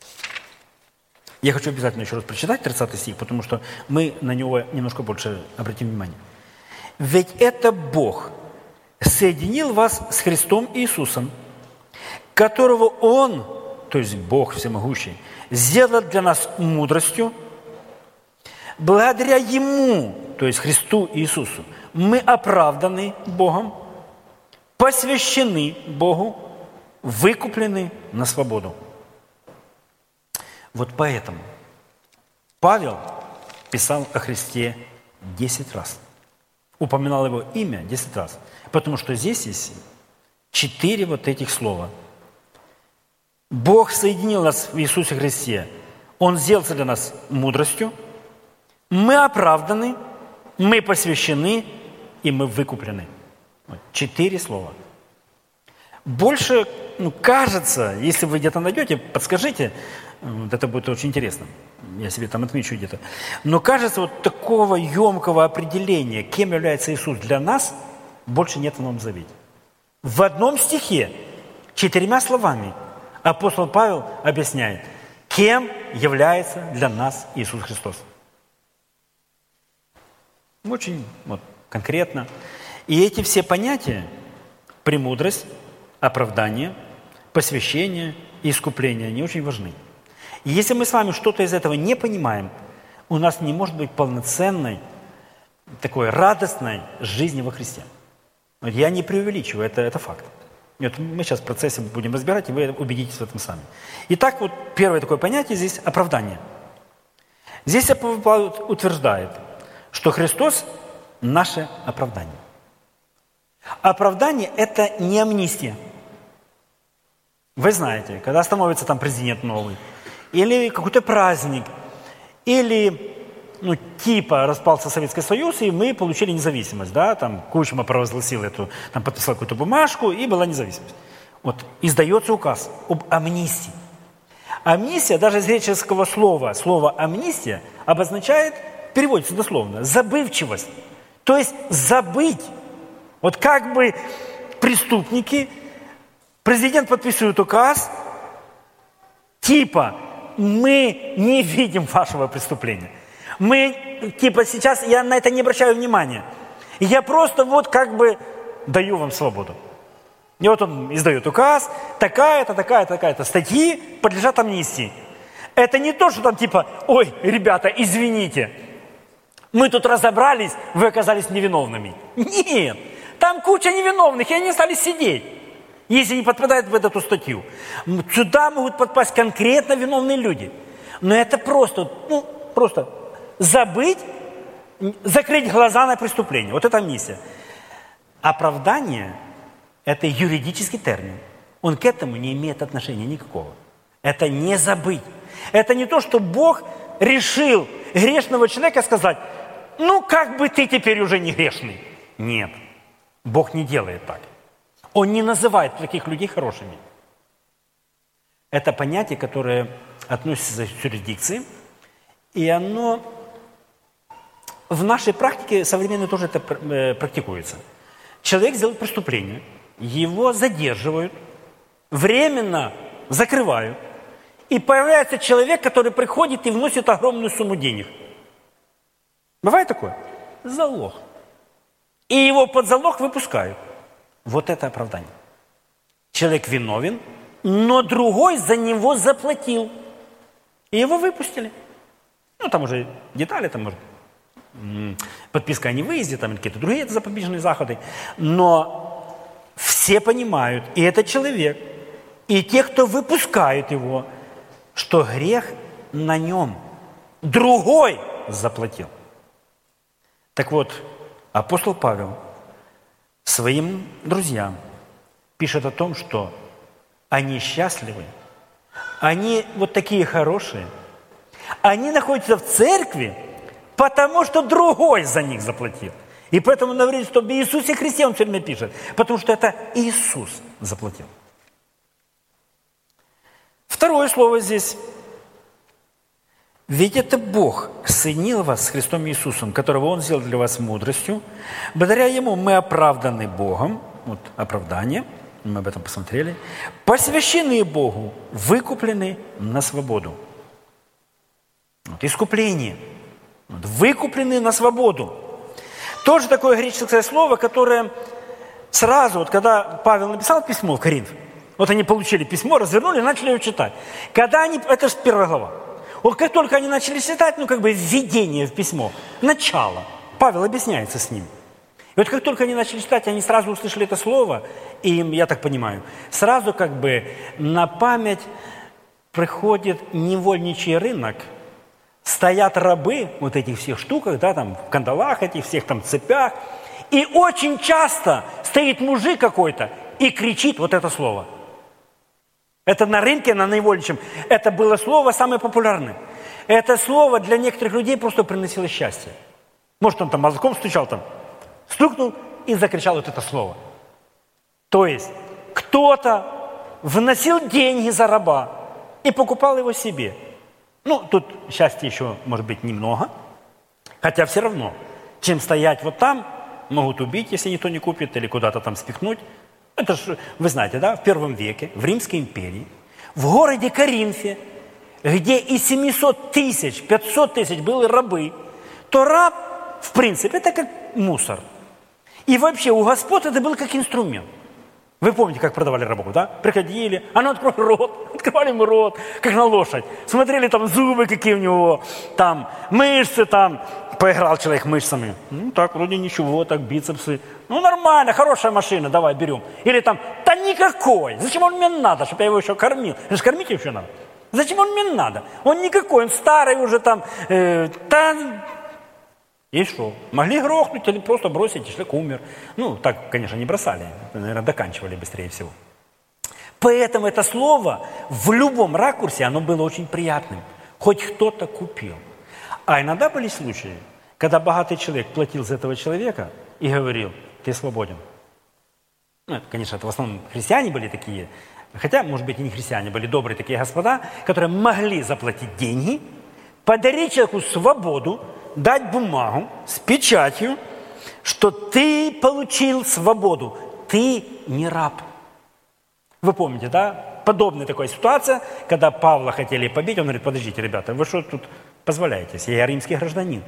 Я хочу обязательно еще раз прочитать тридцатый стих, потому что мы на него немножко больше обратим внимание. «Ведь это Бог соединил вас с Христом Иисусом, которого Он, то есть Бог Всемогущий, сделал для нас мудростью. Благодаря Ему, то есть Христу Иисусу, мы оправданы Богом, посвящены Богу, выкуплены на свободу». Вот поэтому Павел писал о Христе десять раз. Упоминал его имя десять раз. Потому что здесь есть четыре вот этих слова. Бог соединил нас в Иисусе Христе. Он сделался для нас мудростью. Мы оправданы, мы посвящены и мы выкуплены. Вот четыре слова. Больше, ну, кажется, если вы где-то найдете, подскажите, вот это будет очень интересно. Я себе там отмечу где-то. Но кажется, вот такого емкого определения, кем является Иисус для нас, больше нет в Новом Завете. В одном стихе, четырьмя словами, апостол Павел объясняет, кем является для нас Иисус Христос. Очень вот, конкретно. И эти все понятия, премудрость, оправдание, посвящение и искупление, они очень важны. И если мы с вами что-то из этого не понимаем, у нас не может быть полноценной, такой радостной жизни во Христе. Я не преувеличиваю, это, это факт. И вот мы сейчас в процессе будем разбирать, и вы убедитесь в этом сами. Итак, вот первое такое понятие здесь – оправдание. Здесь апостол Павел утверждает, что Христос – наше оправдание. Оправдание – это не амнистия. Вы знаете, когда становится там президент новый, или какой-то праздник, или ну, типа распался Советский Союз, и мы получили независимость, да, там Кучма провозгласил эту, там подписал какую-то бумажку, и была независимость. Вот, издается указ об амнистии. Амнистия, даже из греческого слова, слово амнистия обозначает, переводится дословно, забывчивость. То есть забыть. Вот как бы преступники, президент подписывает указ, типа, мы не видим вашего преступления. Мы, типа, сейчас, я на это не обращаю внимания. Я просто вот как бы даю вам свободу. И вот он издает указ, такая-то, такая-то, такая-то статьи подлежат амнистии. Это не то, что там типа, ой, ребята, извините, мы тут разобрались, вы оказались невиновными. Нет, там куча невиновных, и они стали сидеть, если не подпадают в эту статью. Сюда могут подпасть конкретно виновные люди. Но это просто, ну, просто забыть, закрыть глаза на преступление. Вот это амнистия. Оправдание – это юридический термин. Он к этому не имеет отношения никакого. Это не забыть. Это не то, что Бог решил грешного человека сказать, ну, как бы ты теперь уже не грешный. Нет, Бог не делает так. Он не называет таких людей хорошими. Это понятие, которое относится к юрисдикции, и оно в нашей практике современной тоже это практикуется. Человек сделал преступление, его задерживают, временно закрывают, и появляется человек, который приходит и вносит огромную сумму денег. Бывает такое? Залог. И его под залог выпускают. Вот это оправдание. Человек виновен, но другой за него заплатил. И его выпустили. Ну, там уже детали, там, может, подписка о невыезде, там какие-то другие запобежные заходы. Но все понимают, и этот человек, и те, кто выпускают его, что грех на нем. Другой заплатил. Так вот, апостол Павел своим друзьям пишет о том, что они счастливы, они вот такие хорошие, они находятся в церкви, потому что другой за них заплатил. И поэтому он говорит, что об Иисусе Христе он все время пишет, потому что это Иисус заплатил. Второе слово здесь. Ведь это Бог соединил вас с Христом Иисусом, которого Он сделал для вас мудростью. Благодаря Ему мы оправданы Богом, вот оправдание, мы об этом посмотрели, посвящены Богу, выкуплены на свободу. Вот, искупление. Вот, выкуплены на свободу. Тоже такое греческое слово, которое сразу, вот когда Павел написал письмо в Коринф, вот они получили письмо, развернули и начали его читать. Когда они, это же первая глава. Вот как только они начали читать, ну как бы введение в письмо, начало, Павел объясняется с ним. И вот как только они начали читать, они сразу услышали это слово, и им, я так понимаю, сразу как бы на память приходит невольничий рынок, стоят рабы, вот этих всех штуках, да, там, в кандалах этих всех там цепях, и очень часто стоит мужик какой-то и кричит вот это слово. Это на рынке, на невольничьем, это было слово самое популярное. Это слово для некоторых людей просто приносило счастье. Может, он там мозгом стучал, там, стукнул и закричал вот это слово. То есть, кто-то вносил деньги за раба и покупал его себе. Ну, тут счастья еще, может быть, немного, хотя все равно, чем стоять вот там, могут убить, если никто не купит, или куда-то там спихнуть. Это же, вы знаете, да, в первом веке, в Римской империи, в городе Коринфе, где и семьсот тысяч, пятьсот тысяч были рабы, то раб, в принципе, это как мусор. И вообще у господ это был как инструмент. Вы помните, как продавали рабов, да? Приходили, а ну открой рот, открывали ему рот, как на лошадь. Смотрели там зубы какие у него, там мышцы там. Поиграл человек мышцами. Ну так, вроде ничего, так бицепсы. Ну нормально, хорошая машина, давай берем. Или там, да никакой. Зачем он мне надо, чтобы я его еще кормил? Это же кормить еще надо. Зачем он мне надо? Он никакой, он старый уже там. Э, да... И что? Могли грохнуть или просто бросить, и человек умер. Ну, так, конечно, не бросали. Наверное, доканчивали быстрее всего. Поэтому это слово в любом ракурсе, оно было очень приятным. Хоть кто-то купил. А иногда были случаи, когда богатый человек платил за этого человека и говорил, ты свободен. Ну, это, конечно, это в основном христиане были такие. Хотя, может быть, и не христиане, были добрые такие господа, которые могли заплатить деньги, подарить человеку свободу, дать бумагу с печатью, что ты получил свободу, ты не раб. Вы помните, да? Подобная такая ситуация, когда Павла хотели побить, он говорит, подождите, ребята, вы что тут позволяете? Я римский гражданин.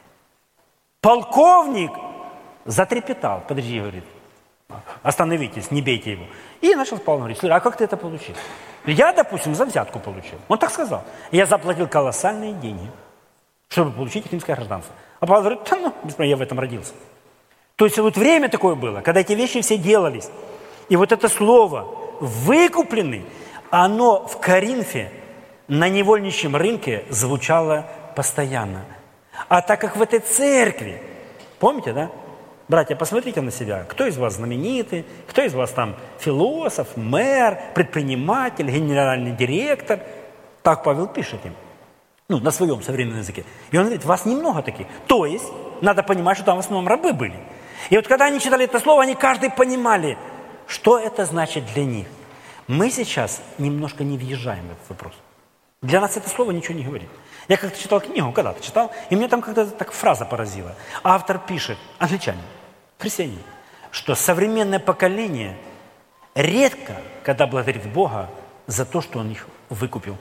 Полковник затрепетал, подожди, говорит, остановитесь, не бейте его. И начал Павел говорить, слушай, а как ты это получил? Я, допустим, за взятку получил. Он так сказал. Я заплатил колоссальные деньги, чтобы получить римское гражданство. А Павел говорит, да ну, я в этом родился. То есть вот время такое было, когда эти вещи все делались. И вот это слово «выкупленный», оно в Коринфе на невольничьем рынке звучало постоянно. А так как в этой церкви, помните, да? Братья, посмотрите на себя. Кто из вас знаменитый, кто из вас там философ, мэр, предприниматель, генеральный директор. Так Павел пишет им. Ну, на своем современном языке. И он говорит, вас немного таких. То есть, надо понимать, что там в основном рабы были. И вот когда они читали это слово, они каждый понимали, что это значит для них. Мы сейчас немножко не въезжаем в этот вопрос. Для нас это слово ничего не говорит. Я как-то читал книгу, когда-то читал, и меня там как-то так фраза поразила. Автор пишет, англичанин, христианин, что современное поколение редко, когда благодарит Бога за то, что Он их выкупил.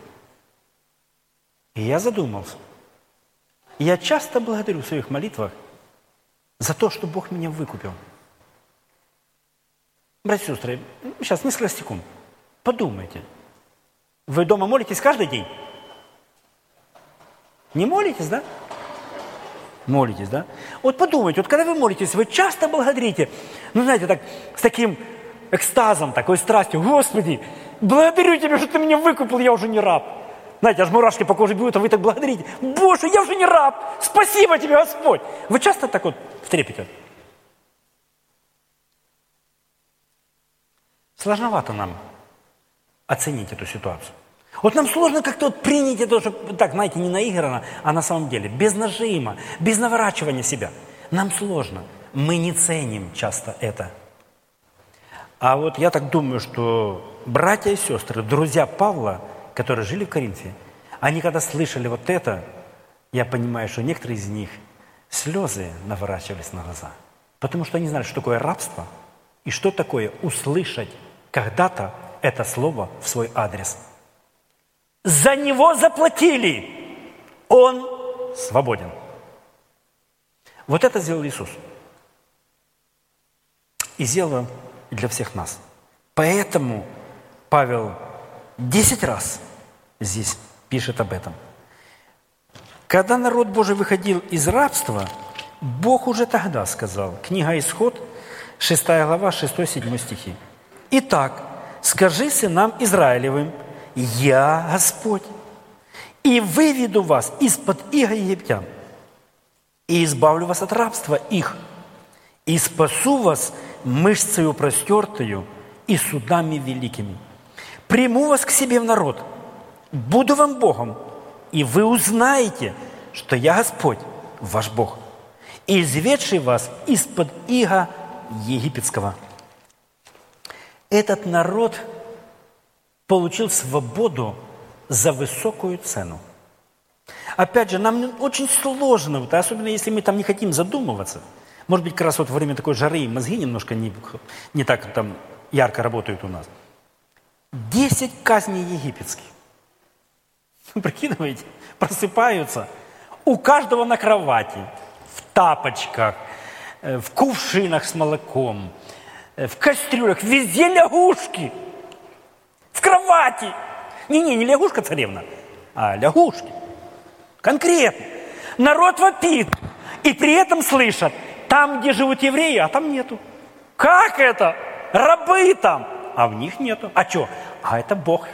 И я задумался. Я часто благодарю в своих молитвах за то, что Бог меня выкупил. Братья и сестры, сейчас несколько секунд. Подумайте. Вы дома молитесь каждый день? Не молитесь, да? Молитесь, да? Вот подумайте, вот когда вы молитесь, вы часто благодарите, ну, знаете, так, с таким экстазом, такой страстью. Господи, благодарю Тебя, что Ты меня выкупил, я уже не раб. Знаете, аж мурашки по коже бьют, а вы так благодарите. Боже, я уже не раб, спасибо Тебе, Господь. Вы часто так вот в трепете? сложновато нам оценить эту ситуацию. Вот нам сложно как-то вот принять это, чтобы, так, знаете, не наиграно, а на самом деле, без нажима, без наворачивания себя. Нам сложно. Мы не ценим часто это. А вот я так думаю, что братья и сестры, друзья Павла, которые жили в Коринфе, они когда слышали вот это, я понимаю, что некоторые из них слезы наворачивались на глаза. Потому что они знали, что такое рабство и что такое услышать когда-то это слово в свой адрес. За него заплатили. Он свободен. Вот это сделал Иисус. И сделал для всех нас. Поэтому Павел десять раз здесь пишет об этом. Когда народ Божий выходил из рабства, Бог уже тогда сказал. Книга Исход, шестая глава, шестой-седьмой стихи. «Итак, скажи сынам Израилевым, я Господь, и выведу вас из-под иго египтян, и избавлю вас от рабства их, и спасу вас мышцею простертою и судами великими. Приму вас к себе в народ, буду вам Богом, и вы узнаете, что я Господь, ваш Бог, изведший вас из-под ига египетского». Этот народ получил свободу за высокую цену. Опять же, нам очень сложно, вот, особенно если мы там не хотим задумываться. Может быть, как раз вот во время такой жары мозги немножко не, не так там ярко работают у нас. Десять казней египетских. Вы прикидываете? Просыпаются. У каждого на кровати, в тапочках, в кувшинах с молоком, в кастрюлях, везде лягушки. В кровати. Не-не, не лягушка-царевна, а лягушки. Конкретно. Народ вопит. И при этом слышат, там, где живут евреи, а там нету. Как это? Рабы там, а в них нету. А что? А это Бог.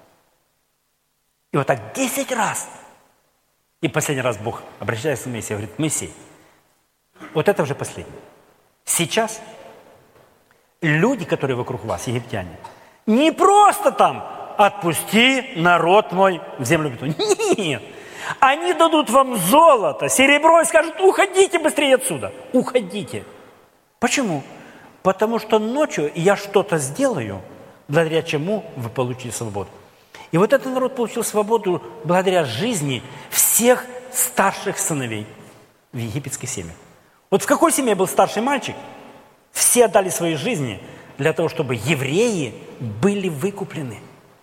И вот так десять раз. И последний раз Бог обращается к Моисею, говорит: Моисей, вот это уже последний. Сейчас люди, которые вокруг вас, египтяне, не просто там «отпусти народ мой в землю обетованную». Нет. Они дадут вам золото, серебро и скажут: уходите быстрее отсюда. Уходите. Почему? Потому что ночью я что-то сделаю, благодаря чему вы получите свободу. И вот этот народ получил свободу благодаря жизни всех старших сыновей в египетской семье. Вот в какой семье был старший мальчик? Все отдали свои жизни для того, чтобы евреи были выкуплены.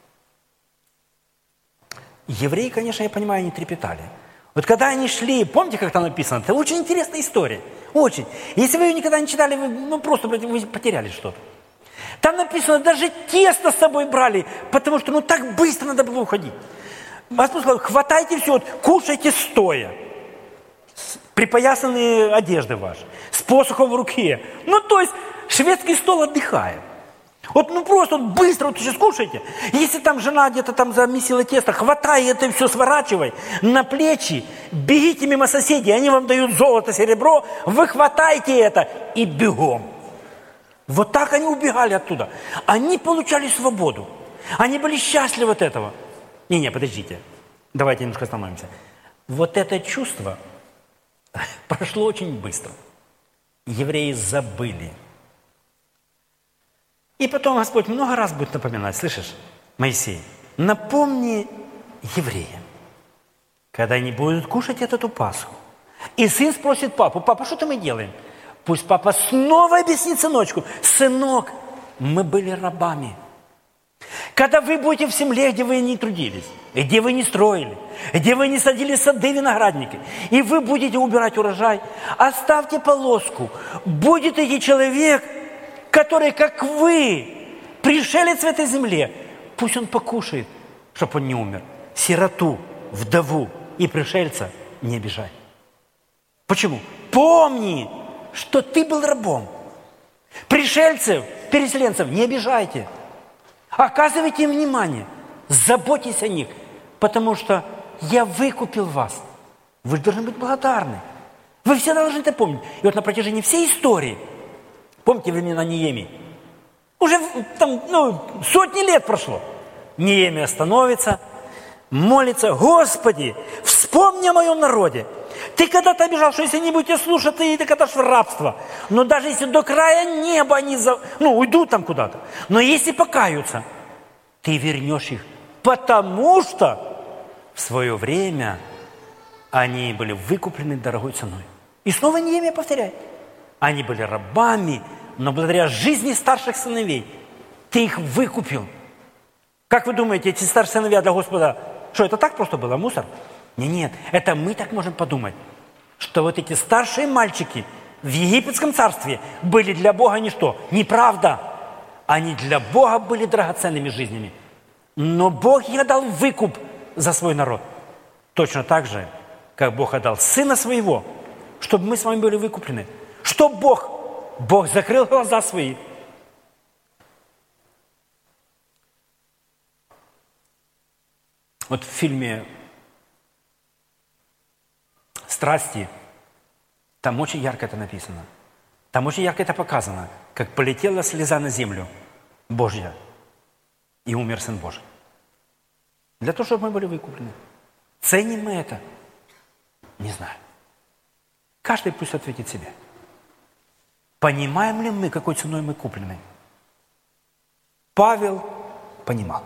Евреи, конечно, я понимаю, не трепетали. Вот когда они шли, помните, как там написано? Это очень интересная история. Очень. Если вы ее никогда не читали, вы ну, просто вы потеряли что-то. Там написано, даже тесто с собой брали, потому что ну так быстро надо было уходить. Господь сказал: хватайте все, вот, кушайте стоя. Припоясанные одежды ваши, с посохом в руке. Ну, то есть, шведский стол отдыхает. Вот, ну, просто вот быстро, вот сейчас кушайте. Если там жена где-то там замесила тесто, хватай это все, сворачивай на плечи, бегите мимо соседей, они вам дают золото, серебро, вы хватайте это и бегом. Вот так они убегали оттуда. Они получали свободу. Они были счастливы от этого. Не-не, подождите. Давайте немножко остановимся. Вот это чувство прошло очень быстро. Евреи забыли. И потом Господь много раз будет напоминать. Слышишь, Моисей, напомни евреям, когда они будут кушать эту Пасху. И сын спросит папу: папа, что-то мы делаем? Пусть папа снова объяснит сыночку: сынок, мы были рабами. Когда вы будете в земле, где вы не трудились, где вы не строили, где вы не садили сады, виноградники, и вы будете убирать урожай, оставьте полоску. Будет идти человек, который, как вы, пришелец в этой земле, пусть он покушает, чтобы он не умер. Сироту, вдову и пришельца не обижай. Почему? Помни, что ты был рабом. Пришельцев, переселенцев не обижайте. Оказывайте им внимание. Заботьтесь о них. Потому что я выкупил вас. Вы же должны быть благодарны. Вы все должны это помнить. И вот на протяжении всей истории, помните времена Неемии? Уже там, ну, сотни лет прошло. Неемия становится, молится: Господи, вспомни о моем народе. Ты когда-то обижал, что если не будете слушать, ты так это ж в рабство. Но даже если до края неба они за... ну, уйдут там куда-то. Но если покаются, ты вернешь их. Потому что в свое время они были выкуплены дорогой ценой. И снова Неемия повторяет. Они были рабами, но благодаря жизни старших сыновей ты их выкупил. Как вы думаете, эти старшие сыновья для Господа, что это так просто было, мусор? Нет, нет, это мы так можем подумать, что вот эти старшие мальчики в египетском царстве были для Бога ничто. Неправда. Они для Бога были драгоценными жизнями. Но Бог ей дал выкуп за свой народ. Точно так же, как Бог отдал Сына Своего, чтобы мы с вами были выкуплены. Что Бог? Бог закрыл глаза свои. Вот в фильме «Страсти» там очень ярко это написано. Там очень ярко это показано, как полетела слеза на землю Божья, и умер Сын Божий. Для того, чтобы мы были выкуплены. Ценим мы это? Не знаю. Каждый пусть ответит себе. Понимаем ли мы, какой ценой мы куплены? Павел понимал.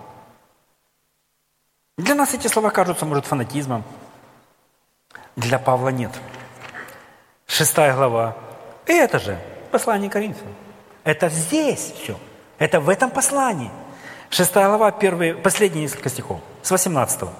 Для нас эти слова кажутся, может, фанатизмом. Для Павла нет. Шестая глава. И это же послание Коринфянам. Это здесь все. Это в этом послании. Шестая глава, первые, последние несколько стихов. С восемнадцатого.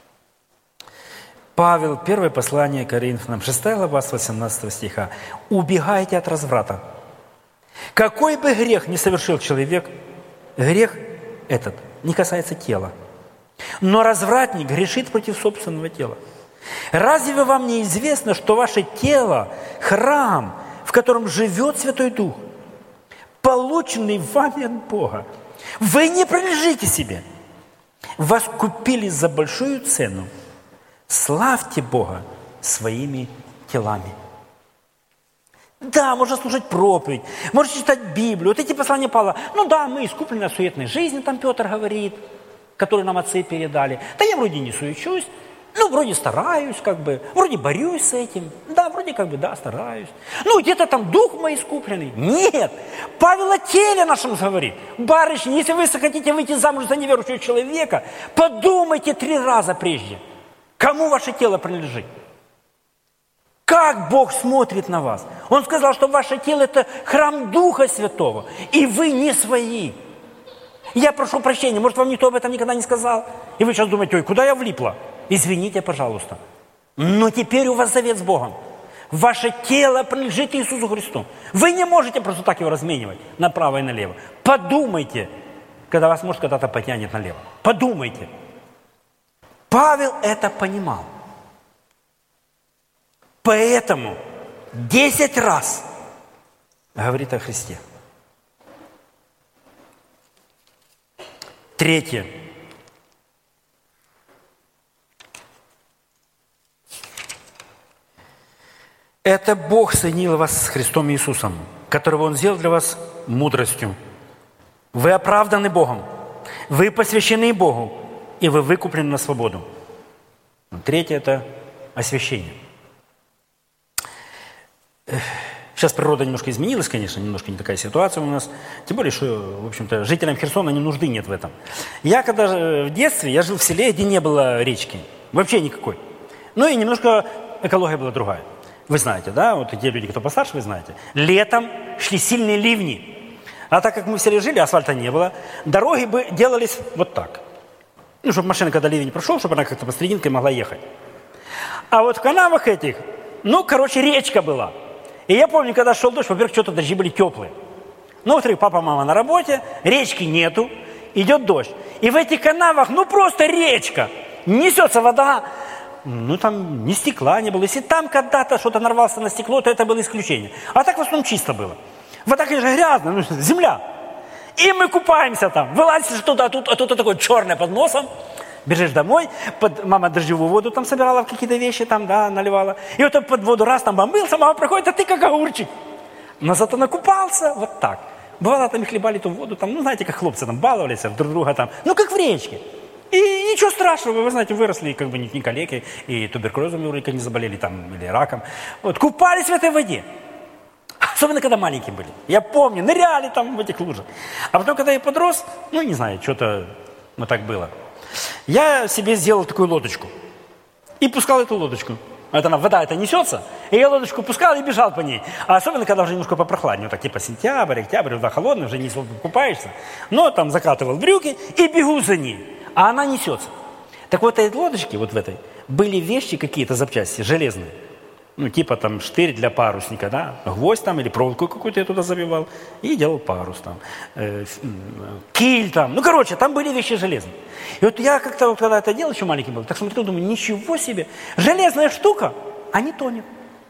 Павел, первое послание Коринфянам, шестая глава, с восемнадцатого стиха. «Убегайте от разврата. Какой бы грех ни совершил человек, грех этот не касается тела. Но развратник грешит против собственного тела. Разве вам не известно, что ваше тело – храм, в котором живет Святой Дух, полученный вами от Бога? Вы не принадлежите себе. Вас купили за большую цену. Славьте Бога своими телами». Да, можно слушать проповедь, можно читать Библию. Вот эти послания Павла. Ну да, мы искуплены от суетной жизни, там Петр говорит, которые нам отцы передали. Да я вроде не суечусь, ну вроде стараюсь, как бы, вроде борюсь с этим. Да, вроде как бы, да, стараюсь. Ну где-то там дух мой искупленный. Нет, Павел о теле нашем говорит. Барышни, если вы хотите выйти замуж за неверующего человека, подумайте три раза прежде, кому ваше тело принадлежит. Как Бог смотрит на вас? Он сказал, что ваше тело – это храм Духа Святого, и вы не свои. Я прошу прощения, может, вам никто об этом никогда не сказал? И вы сейчас думаете: ой, куда я влипла? Извините, пожалуйста. Но теперь у вас завет с Богом. Ваше тело принадлежит Иисусу Христу. Вы не можете просто так его разменивать направо и налево. Подумайте, когда вас, может, когда-то потянет налево. Подумайте. Павел это понимал. Поэтому десять раз говорит о Христе. Третье. Это Бог соединил вас с Христом Иисусом, которого Он сделал для вас мудростью. Вы оправданы Богом, вы посвящены Богу, и вы выкуплены на свободу. Третье – это освящение. Сейчас природа немножко изменилась, конечно, немножко не такая ситуация у нас. Тем более, что, в общем-то, жителям Херсона ни нужды нет в этом. Я когда в детстве, я жил в селе, где не было речки. Вообще никакой. Ну и немножко экология была другая. Вы знаете, да? Вот те люди, кто постарше, вы знаете. Летом шли сильные ливни. А так как мы в селе жили, асфальта не было, дороги бы делались вот так. Ну, чтобы машина, когда ливень прошел, чтобы она как-то посрединкой могла ехать. А вот в канавах этих, ну, короче, речка была. И я помню, когда шел дождь, во-первых, что-то дожди были теплые. Ну, во-вторых, папа, мама на работе, речки нету, идет дождь. И в этих канавах, ну, просто речка. Несется вода, ну, там ни стекла не было. Если там когда-то что-то нарвался на стекло, то это было исключение. А так в основном чисто было. Вода, конечно, грязная, ну, земля. И мы купаемся там. Вылазишь туда, а тут, а тут такое черное под носом. Бежишь домой, под, мама дождевую воду там собирала, какие-то вещи там, да, наливала. И вот под воду раз там помылся, мама приходит, а ты как огурчик. Но зато накупался вот так. Бывало, там и хлебали ту воду, там, ну, знаете, как хлопцы там баловались, друг друга там, ну, как в речке. И ничего страшного, вы знаете, выросли, как бы не, не калеки, и туберкулезом вроде не заболели, там, или раком. Вот, купались в этой воде. Особенно, когда маленькие были. Я помню, ныряли там в этих лужах. А потом, когда я подрос, ну, не знаю, что-то вот так было. Я себе сделал такую лодочку. И пускал эту лодочку. Это она, вода это несется, и я лодочку пускал и бежал по ней. А особенно, когда уже немножко попрохладнее, вот так типа сентябрь, октябрь, вода холодная, уже не купаешься. Но там закатывал брюки и бегу за ней. А она несется. Так вот, этой лодочки, вот в этой, были вещи какие-то, запчасти, железные. Ну, типа там штырь для парусника, да, гвоздь там или проволоку какую-то я туда забивал и делал парус там, э, киль там, ну, короче, там были вещи железные. И вот я как-то, вот, когда это делал, еще маленький был, так смотрел, думаю, ничего себе, железная штука, а не тонет.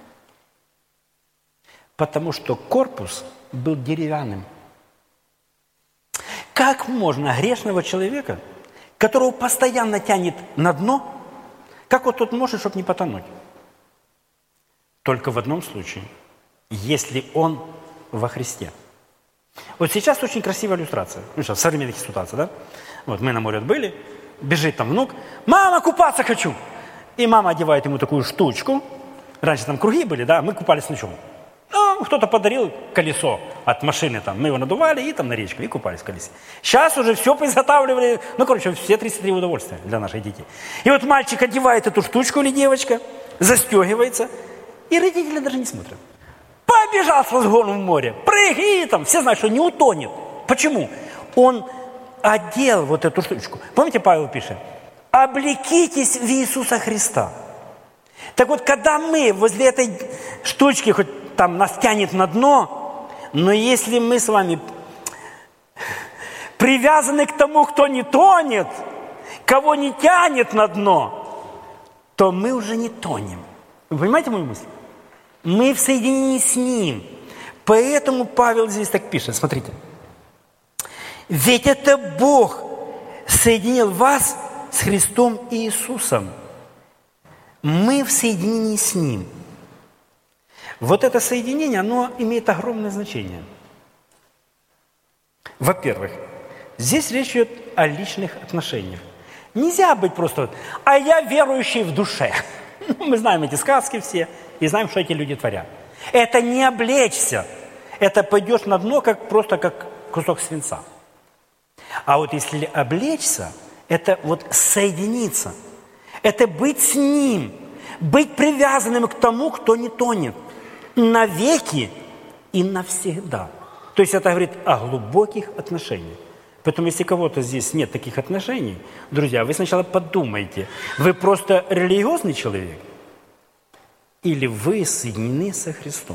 Потому что корпус был деревянным. Как можно грешного человека, которого постоянно тянет на дно, как вот тут может, чтобы не потонуть? Только в одном случае, если он во Христе. Вот сейчас очень красивая иллюстрация. Ну, сейчас в современных ситуациях, да? Вот мы на море были, бежит там внук, мама, купаться хочу. И мама одевает ему такую штучку. Раньше там круги были, да, мы купались на чем? Ну, кто-то подарил колесо от машины, там, мы его надували и там на речку, и купались в колесе. Сейчас уже все поизготавливали, ну, короче, все тридцать три удовольствия для наших детей. И вот мальчик одевает эту штучку или девочка, застегивается, и родители даже не смотрят. Побежал с разгону в море, прыгай, и там, все знают, что не утонет. Почему? Он одел вот эту штучку. Помните, Павел пишет? Облекитесь в Иисуса Христа. Так вот, когда мы возле этой штучки, хоть там нас тянет на дно, но если мы с вами привязаны к тому, кто не тонет, кого не тянет на дно, то мы уже не тонем. Вы понимаете мою мысль? Мы в соединении с Ним. Поэтому Павел здесь так пишет. Смотрите. Ведь это Бог соединил вас с Христом Иисусом. Мы в соединении с Ним. Вот это соединение, оно имеет огромное значение. Во-первых, здесь речь идет о личных отношениях. Нельзя быть просто, а я верующий в душе. Мы знаем эти сказки все и знаем, что эти люди творят. Это не облечься. Это пойдешь на дно, как, просто как кусок свинца. А вот если облечься, это вот соединиться. Это быть с Ним. Быть привязанным к тому, кто не тонет. Навеки и навсегда. То есть это говорит о глубоких отношениях. Поэтому если у кого-то здесь нет таких отношений, друзья, вы сначала подумайте, вы просто религиозный человек или вы соединены со Христом?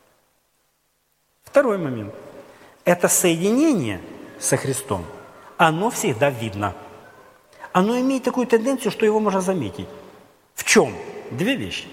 Второй момент. Это соединение со Христом, оно всегда видно. Оно имеет такую тенденцию, что его можно заметить. В чем? Две вещи.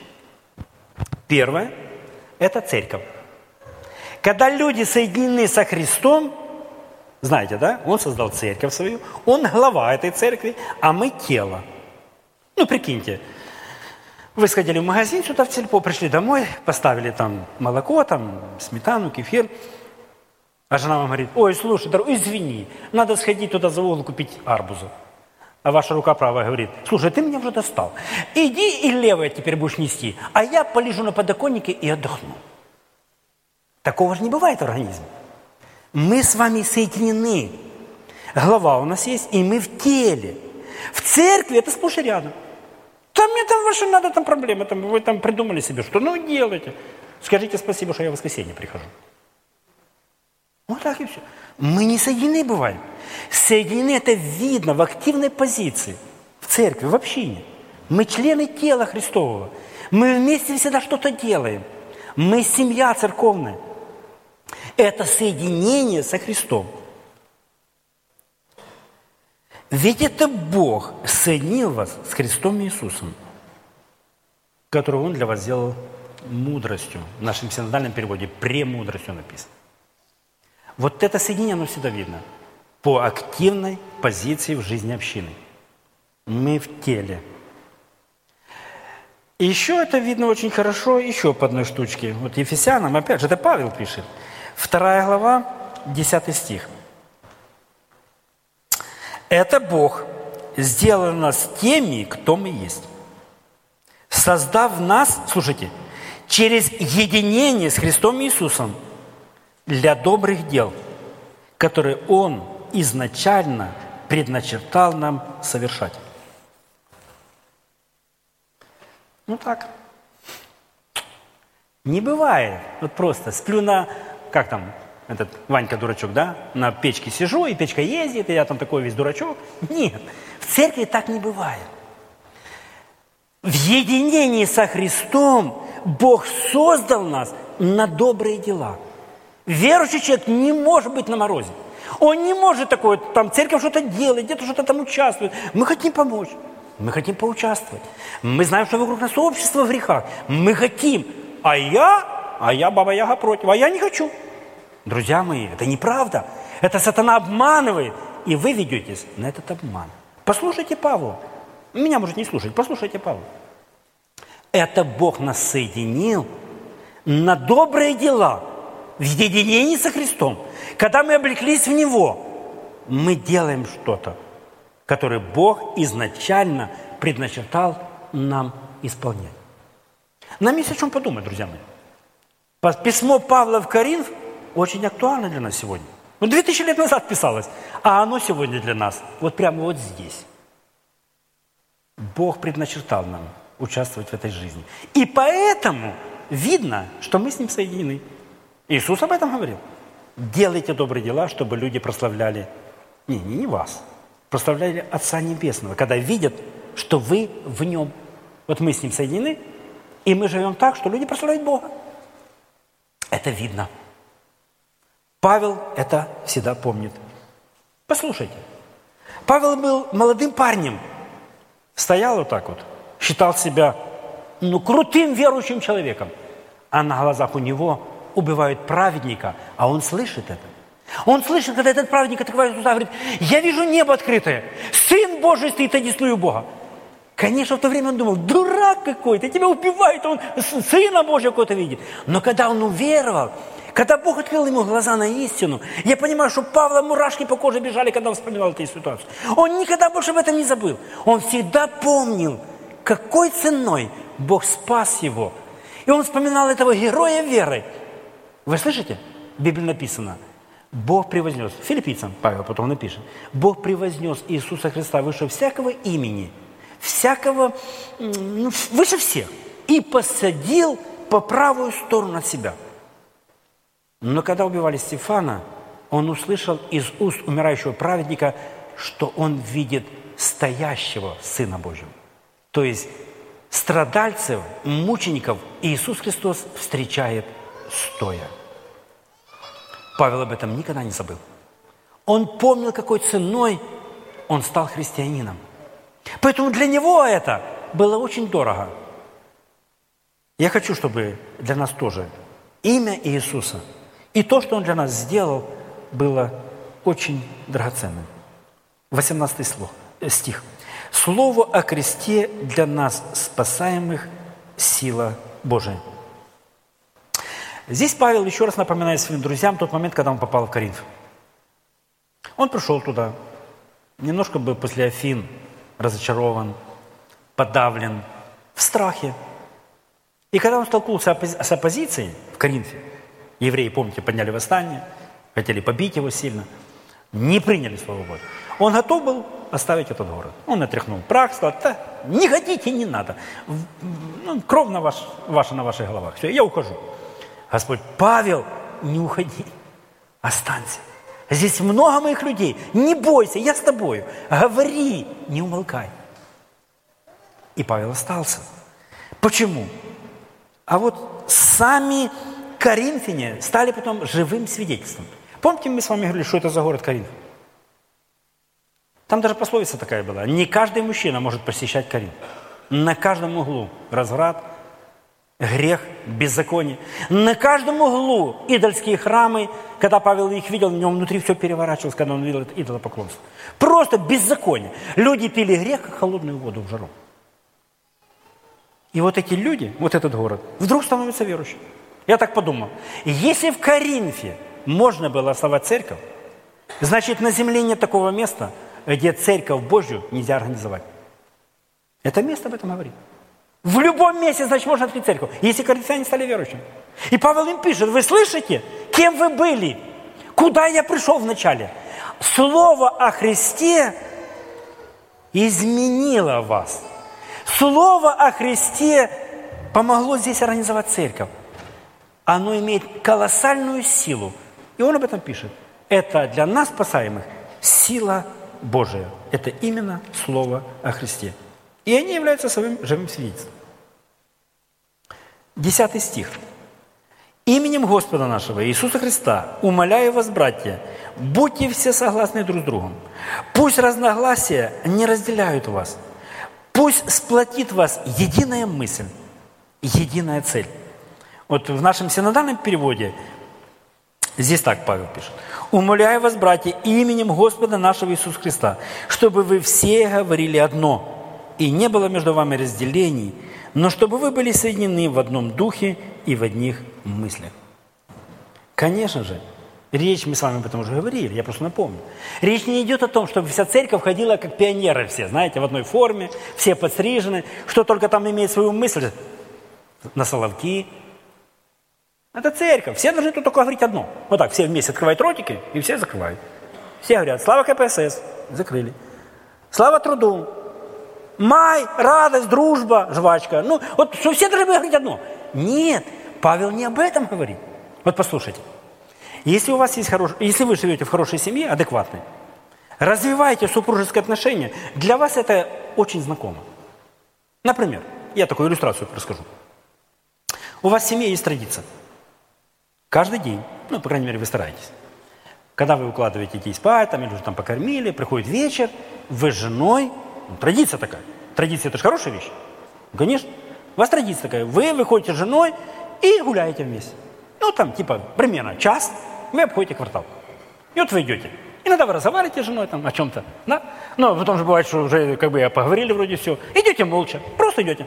Первое – это церковь. Когда люди соединены со Христом, знаете, да? Он создал церковь свою, он глава этой церкви, а мы тело. Ну, прикиньте, вы сходили в магазин сюда, в сельпо, пришли домой, поставили там молоко, там сметану, кефир, а жена вам говорит, ой, слушай, дорогой, извини, надо сходить туда за угол купить арбуза. А ваша рука правая говорит, слушай, ты меня уже достал, иди и левая теперь будешь нести, а я полежу на подоконнике и отдохну. Такого же не бывает в организме. Мы с вами соединены. Голова у нас есть, и мы в теле. В церкви это сплошь и рядом. Там мне там ваши надо, там проблемы, там, вы там придумали себе, что ну делайте. Скажите спасибо, что я в воскресенье прихожу. Вот так и все. Мы не соединены бываем. Соединены это видно в активной позиции. В церкви, в общине. Мы члены тела Христового. Мы вместе всегда что-то делаем. Мы семья церковная. Это соединение со Христом. Ведь это Бог соединил вас с Христом Иисусом, которого Он для вас сделал мудростью. В нашем синодальном переводе премудростью написано. Вот это соединение, оно всегда видно. По активной позиции в жизни общины. Мы в теле. И еще это видно очень хорошо еще по одной штучке. Вот Ефесянам, опять же, это Павел пишет. Вторая глава, десятый стих. «Это Бог сделал нас теми, кто мы есть, создав нас, слушайте, через единение с Христом Иисусом для добрых дел, которые Он изначально предначертал нам совершать». Ну так. Не бывает. Вот просто сплю на, как там, этот Ванька-дурачок, да? На печке сижу, и печка ездит, и я там такой весь дурачок. Нет, в церкви так не бывает. В единении со Христом Бог создал нас на добрые дела. Верующий человек не может быть на морозе. Он не может такое, там церковь что-то делает, где-то что-то там участвует. Мы хотим помочь, мы хотим поучаствовать. Мы знаем, что вокруг нас общество в грехах. Мы хотим, а я, а я, Баба-Яга, против, а я не хочу. Друзья мои, это неправда. Это сатана обманывает, и вы ведетесь на этот обман. Послушайте Павла. Меня, может, не слушать, послушайте Павла. Это Бог нас соединил на добрые дела, в единении со Христом. Когда мы облеклись в Него, мы делаем что-то, которое Бог изначально предначертал нам исполнять. Нам есть о чем подумать, друзья мои. Письмо Павла в Коринф очень актуально для нас сегодня. Ну, две тысячи лет назад писалось, а оно сегодня для нас вот прямо вот здесь. Бог предначертал нам участвовать в этой жизни. И поэтому видно, что мы с Ним соединены. Иисус об этом говорил. Делайте добрые дела, чтобы люди прославляли, не, не, не вас, прославляли Отца Небесного, когда видят, что вы в Нем. Вот мы с Ним соединены, и мы живем так, что люди прославляют Бога. Это видно. Павел это всегда помнит. Послушайте. Павел был молодым парнем. Стоял вот так вот. Считал себя, ну, крутым верующим человеком. А на глазах у него убивают праведника. А он слышит это. Он слышит, когда этот праведник открывает уста, говорит: я вижу небо открытое. Сын Божий стоит одесную Бога. Конечно, в то время он думал: дурак какой-то, тебя убивают, он Сына Божьего какой-то видит. Но когда он уверовал, когда Бог открыл ему глаза на истину, я понимаю, что Павла мурашки по коже бежали, когда он вспоминал эту ситуацию. Он никогда больше об этом не забыл. Он всегда помнил, какой ценой Бог спас его. И он вспоминал этого героя веры. Вы слышите? В Библии написано: Бог превознес, филиппийцам Павел потом напишет, Бог превознес Иисуса Христа выше всякого имени, всякого, ну, выше всех, и посадил по правую сторону от себя. Но когда убивали Стефана, он услышал из уст умирающего праведника, что он видит стоящего Сына Божьего. То есть страдальцев, мучеников Иисус Христос встречает стоя. Павел об этом никогда не забыл. Он помнил, какой ценой он стал христианином. Поэтому для него это было очень дорого. Я хочу, чтобы для нас тоже имя Иисуса и то, что Он для нас сделал, было очень драгоценным. восемнадцатый стих. Слово о кресте для нас, спасаемых, сила Божия. Здесь Павел еще раз напоминает своим друзьям тот момент, когда он попал в Коринф. Он пришел туда, немножко был после Афин разочарован, подавлен, в страхе. И когда он столкнулся с оппозицией в Коринфе, евреи, помните, подняли восстание, хотели побить его сильно, не приняли Слово Божие. Он готов был оставить этот город. Он отряхнул прах, сказал: да, не хотите, не надо. Ну, кровь на ваш, ваша на ваших головах. Все, я ухожу. Господь: Павел, не уходи, останься. Здесь много моих людей. Не бойся, я с тобою. Говори, не умолкай. И Павел остался. Почему? А вот сами коринфяне стали потом живым свидетельством. Помните, мы с вами говорили, что это за город Коринф? Там даже пословица такая была: не каждый мужчина может посещать Коринф. На каждом углу разврат, грех, беззаконие. На каждом углу идольские храмы. Когда Павел их видел, в нем внутри все переворачивалось, когда он видел это идолопоклонство. Просто беззаконие. Люди пили грех, как холодную воду в жару. И вот эти люди, вот этот город, вдруг становятся верующими. Я так подумал: если в Коринфе можно было основать церковь, значит, на земле нет такого места, где церковь Божью нельзя организовать. Это место об этом говорит. В любом месте, значит, можно открыть церковь, если коринфяне стали верующими. И Павел им пишет: вы слышите, кем вы были? Куда я пришел вначале? Слово о Христе изменило вас. Слово о Христе помогло здесь организовать церковь. Оно имеет колоссальную силу. И он об этом пишет. Это для нас, спасаемых, сила Божия. Это именно Слово о Христе. И они являются своим живым свидетельством. Десятый стих. «Именем Господа нашего Иисуса Христа умоляю вас, братья, будьте все согласны друг с другом. Пусть разногласия не разделяют вас. Пусть сплотит вас единая мысль, единая цель». Вот в нашем синодальном переводе здесь так Павел пишет. «Умоляю вас, братья, именем Господа нашего Иисуса Христа, чтобы вы все говорили одно, и не было между вами разделений, но чтобы вы были соединены в одном духе и в одних мыслях». Конечно же, речь, мы с вами об этом уже говорили, я просто напомню. Речь не идет о том, чтобы вся церковь ходила как пионеры все, знаете, в одной форме, все подстрижены, что только там имеет свою мысль на соловки. Это церковь, все должны тут только говорить одно. Вот так, все вместе открывают ротики, и все закрывают. Все говорят: слава ка пэ эс эс, закрыли. Слава труду. Май, радость, дружба, жвачка. Ну, вот что все должны говорить одно. Нет, Павел не об этом говорит. Вот послушайте. Если у вас есть хорош... если вы живете в хорошей семье, адекватной, развиваете супружеские отношения, для вас это очень знакомо. Например, я такую иллюстрацию расскажу. У вас в семье есть традиция. Каждый день, ну, по крайней мере, вы стараетесь. Когда вы укладываете детей спать, там, или уже там покормили, приходит вечер, вы с женой. Ну, традиция такая. Традиция – это же хорошая вещь. Конечно. У вас традиция такая. Вы выходите с женой и гуляете вместе. Ну, там, типа, примерно час вы обходите квартал. И вот вы идете. Иногда вы разговариваете с женой там о чем-то. Да? Но потом же бывает, что уже как бы поговорили вроде все. Идете молча. Просто идете.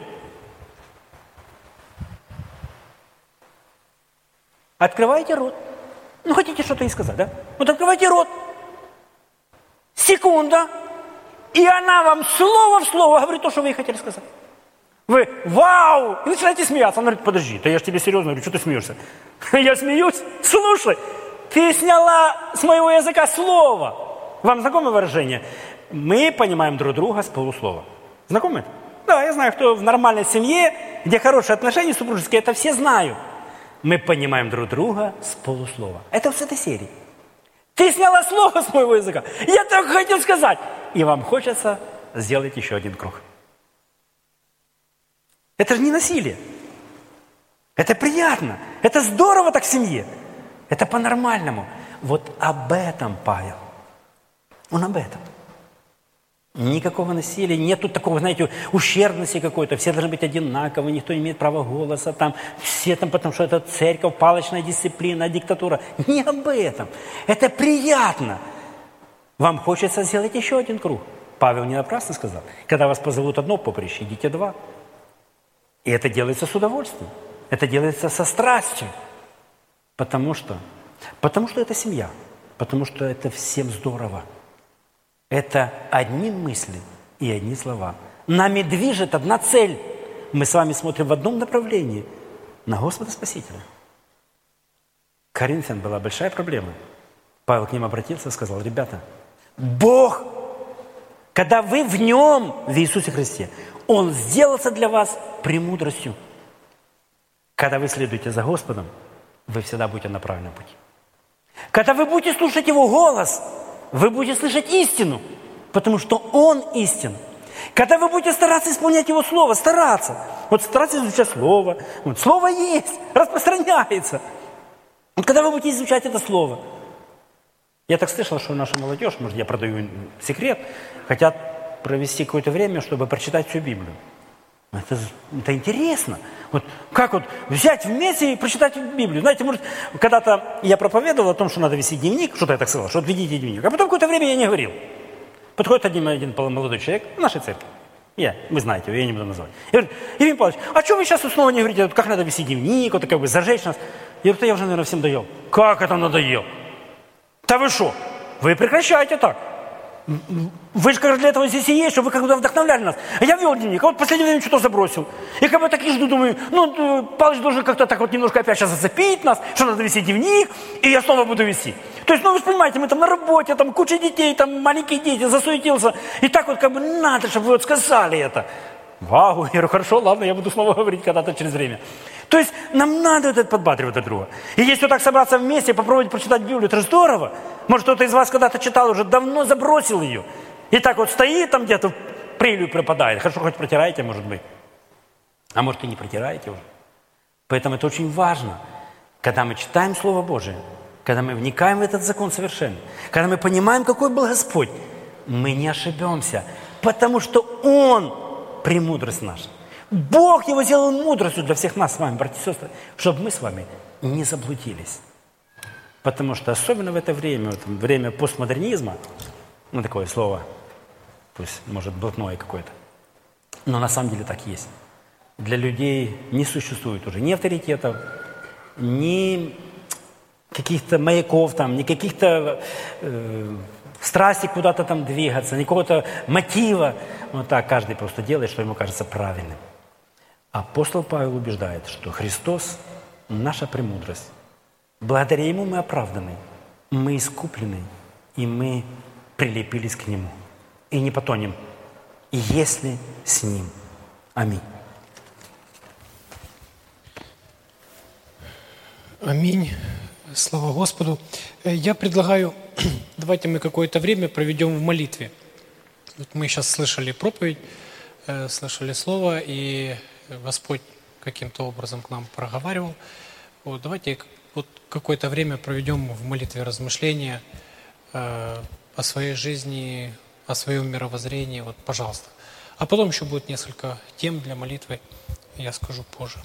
Открываете рот. Ну, хотите что-то и сказать, да? Вот открывайте рот. Секунда. И она вам слово в слово говорит то, что вы ей хотели сказать. Вы вау! И начинаете смеяться. Она говорит: подожди, да я же тебе серьезно говорю, что ты смеешься? Я смеюсь? Слушай, ты сняла с моего языка слово. Вам знакомо выражение? Мы понимаем друг друга с полуслова. Знакомы это? Да, я знаю, кто в нормальной семье, где хорошие отношения супружеские, это все знают. Мы понимаем друг друга с полуслова. Это вот с этой серии. Ты сняла слово с моего языка. Я так хотел сказать. И вам хочется сделать еще один круг. Это же не насилие. Это приятно. Это здорово так в семье. Это по-нормальному. Вот об этом Павел. Он об этом. Никакого насилия, нету такого, знаете, ущербности какой-то. Все должны быть одинаковы, никто не имеет права голоса. Там, все там, потому что это церковь, палочная дисциплина, диктатура. Не об этом. Это приятно. Вам хочется сделать еще один круг. Павел не напрасно сказал: когда вас позовут одно поприще, идите два. И это делается с удовольствием. Это делается со страстью. Потому что, потому что это семья. Потому что это всем здорово. Это одни мысли и одни слова. Нами движет одна цель. Мы с вами смотрим в одном направлении. На Господа Спасителя. Коринфян была большая проблема. Павел к ним обратился и сказал: ребята, Бог, когда вы в Нем, в Иисусе Христе, Он сделался для вас премудростью. Когда вы следуете за Господом, вы всегда будете на правильном пути. Когда вы будете слушать Его голос, вы будете слышать истину, потому что Он истин. Когда вы будете стараться исполнять Его Слово, стараться, вот стараться изучать Слово, вот, Слово есть, распространяется. Вот когда вы будете изучать это Слово, я так слышал, что наша молодежь, может, я продаю секрет, хотят провести какое-то время, чтобы прочитать всю Библию. Это, это интересно. Вот как вот взять вместе и прочитать Библию. Знаете, может, когда-то я проповедовал о том, что надо вести дневник, что-то я так сказал, что вот ведите дневник. А потом какое-то время я не говорил. Подходит один, один молодой человек в нашей церкви. Я, вы знаете его, я не буду называть. И говорит: Евгений Павлович, а что вы сейчас снова не говорите, как надо вести дневник, вот как бы зажечь нас? И вот я уже, наверное, всем доел. Как это надоел? Да вы что? Вы прекращайте так. Вы же как для этого здесь и есть, чтобы вы как-то вдохновляли нас. А я вел дневник, а вот в последнее время что-то забросил. И как бы так и жду, думаю, ну, Павлович должен как-то так вот немножко опять сейчас зацепить нас, что надо вести дневник, и я снова буду вести. То есть, ну, вы же понимаете, мы там на работе, там куча детей, там маленькие дети, засуетился. И так вот как бы надо, чтобы вы вот сказали это. Вау, я говорю, хорошо, ладно, я буду снова говорить когда-то через время. То есть нам надо вот это подбадривать друг друга. И если вот так собраться вместе, попробовать прочитать Библию, это же здорово. Может, кто-то из вас когда-то читал, уже давно забросил ее. И так вот стоит там где-то, в прелью пропадает. Хорошо, хоть протираете, может быть. А может, и не протираете уже. Поэтому это очень важно, когда мы читаем Слово Божие, когда мы вникаем в этот закон совершенно, когда мы понимаем, какой был Господь, мы не ошибемся, потому что Он премудрость наша. Бог Его сделал мудростью для всех нас с вами, братья и сестры, чтобы мы с вами не заблудились. Потому что особенно в это время, вот, время постмодернизма, ну такое слово, пусть может блатное какое-то, но на самом деле так есть. Для людей не существует уже ни авторитетов, ни каких-то маяков, там, ни каких-то э, страсти куда-то там двигаться, ни какого-то мотива. Вот так каждый просто делает, что ему кажется правильным. Апостол Павел убеждает, что Христос – наша премудрость. Благодаря Ему мы оправданы, мы искуплены, и мы прилепились к Нему. И не потонем, если с Ним. Аминь. Аминь. Слава Господу. Я предлагаю, давайте мы какое-то время проведем в молитве. Вот мы сейчас слышали проповедь, слышали слово, и Господь каким-то образом к нам проговаривал. Вот, давайте вот какое-то время проведем в молитве размышления э, о своей жизни, о своем мировоззрении. Вот, пожалуйста. А потом еще будет несколько тем для молитвы, я скажу позже.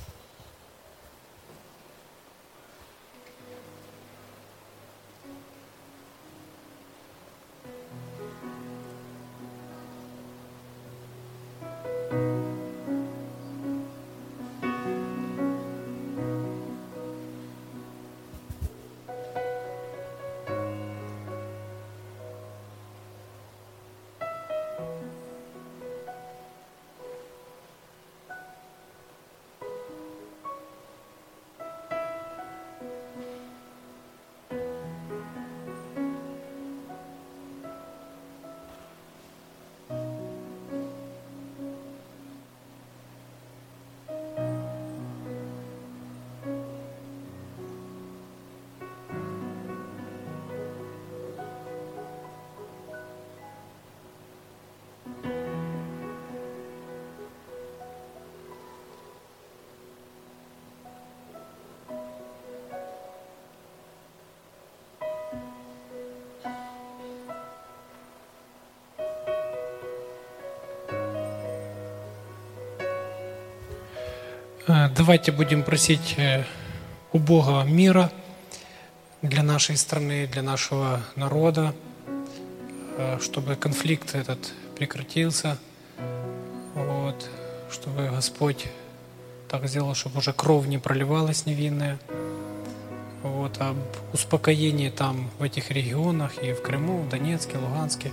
Давайте будем просить у Бога мира для нашей страны, для нашего народа, чтобы конфликт этот прекратился, вот, чтобы Господь так сделал, чтобы уже кровь не проливалась невинная, вот, об успокоении там в этих регионах, и в Крыму, в Донецке, Луганске,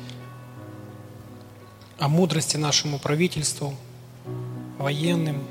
о мудрости нашему правительству, военным.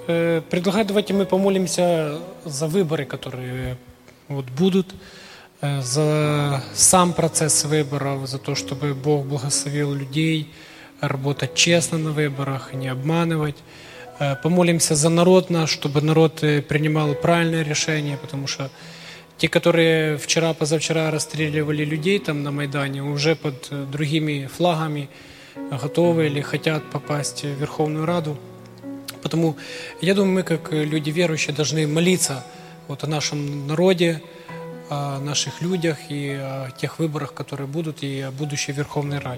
э, предлагаю, давайте мы помолимся за выборы, которые вот будут, э, за сам процесс выборов, за то, чтобы Бог благословил людей работать честно на выборах, не обманывать. Э, помолимся за народ наш, чтобы народ э, принимал правильные решения, потому что те, которые вчера, позавчера расстреливали людей там на Майдане, уже под э, другими флагами готовы или хотят попасть в Верховную Раду. Потому я думаю, мы, как люди верующие, должны молиться вот о нашем народе, о наших людях и о тех выборах, которые будут, и о будущей Верховной Раде.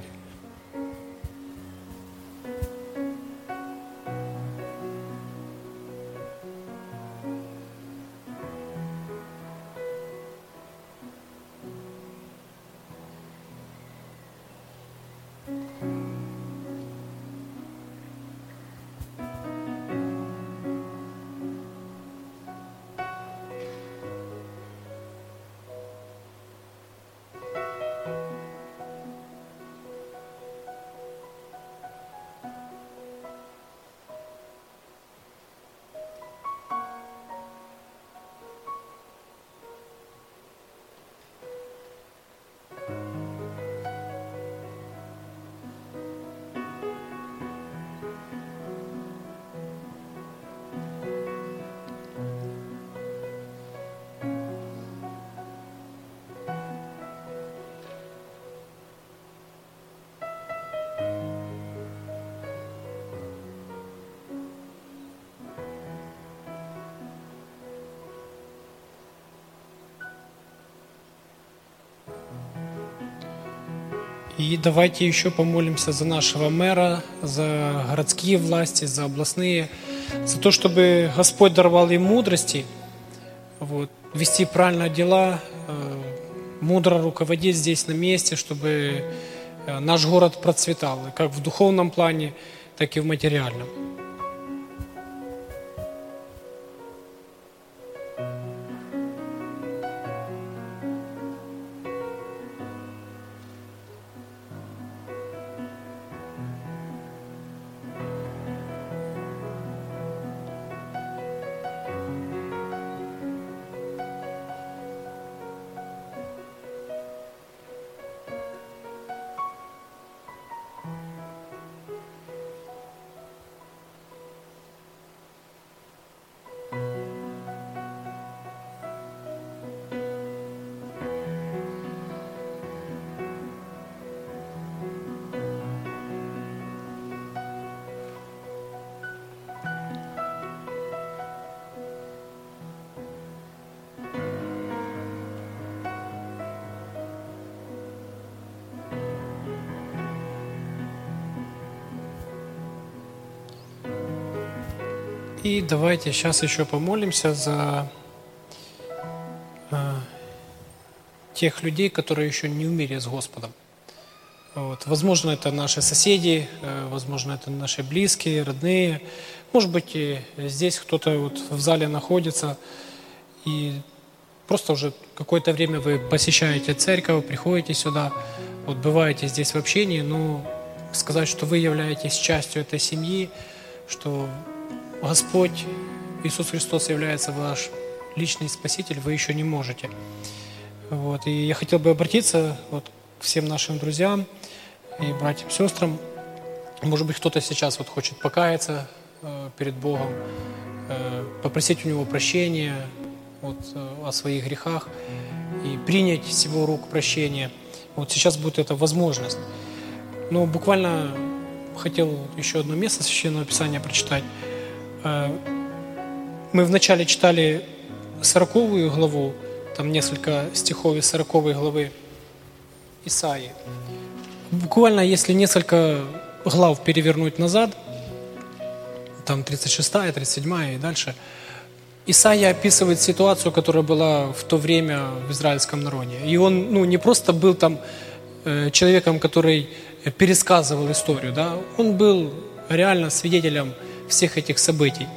И давайте еще помолимся за нашего мэра, за городские власти, за областные, за то, чтобы Господь даровал им мудрости, вот, вести правильно дела, э, мудро руководить здесь на месте, чтобы э, наш город процветал, и как в духовном плане, так и в материальном. И давайте сейчас еще помолимся за э, тех людей, которые еще не умерли с Господом. Вот. Возможно, это наши соседи, э, возможно, это наши близкие, родные. Может быть, и здесь кто-то вот в зале находится, и просто уже какое-то время вы посещаете церковь, приходите сюда, вот бываете здесь в общении, но сказать, что вы являетесь частью этой семьи, что Господь Иисус Христос является ваш личный Спаситель, вы еще не можете. Вот. И я хотел бы обратиться вот к всем нашим друзьям и братьям, сестрам. Может быть, кто-то сейчас вот хочет покаяться э, перед Богом, э, попросить у Него прощения вот, э, о своих грехах и принять с Его рук прощение. Вот сейчас будет эта возможность. Но буквально хотел еще одно место Священного Писания прочитать. Мы вначале читали сороковую главу, там несколько стихов из сороковой главы Исаии. Буквально, если несколько глав перевернуть назад, там тридцать шестая, тридцать седьмая и дальше, Исаия описывает ситуацию, которая была в то время в израильском народе. И он ну, не просто был там э, человеком, который пересказывал историю, да? Он был реально свидетелем всех этих событий.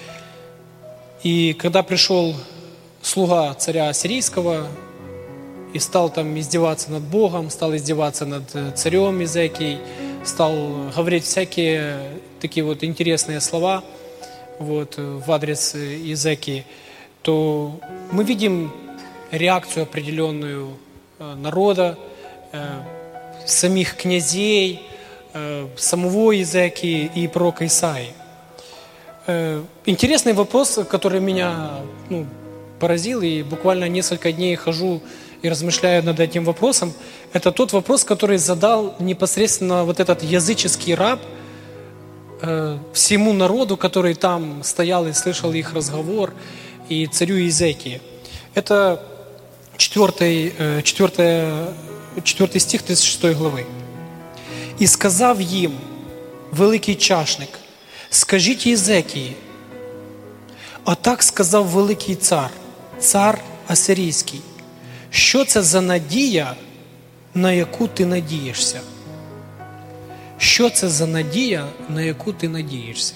И когда пришел слуга царя Ассирийского и стал там издеваться над Богом, стал издеваться над царем Изекией, стал говорить всякие такие вот интересные слова, вот, в адрес Иезекии, то мы видим реакцию определенную народа, самих князей, самого Иезекии и пророка Исаии. Интересный вопрос, который меня ну, поразил, и буквально несколько дней хожу и размышляю над этим вопросом, это тот вопрос, который задал непосредственно вот этот языческий раб э, всему народу, который там стоял и слышал их разговор, и царю Иезекии. Это четвертый, э, четвертый, четвертый стих тридцать шестой главы. «И сказав им великий чашник, скажіть Єзекії, а так сказав великий цар, цар Асирійський, що це за надія, на яку ти надієшся? Що це за надія, на яку ти надієшся?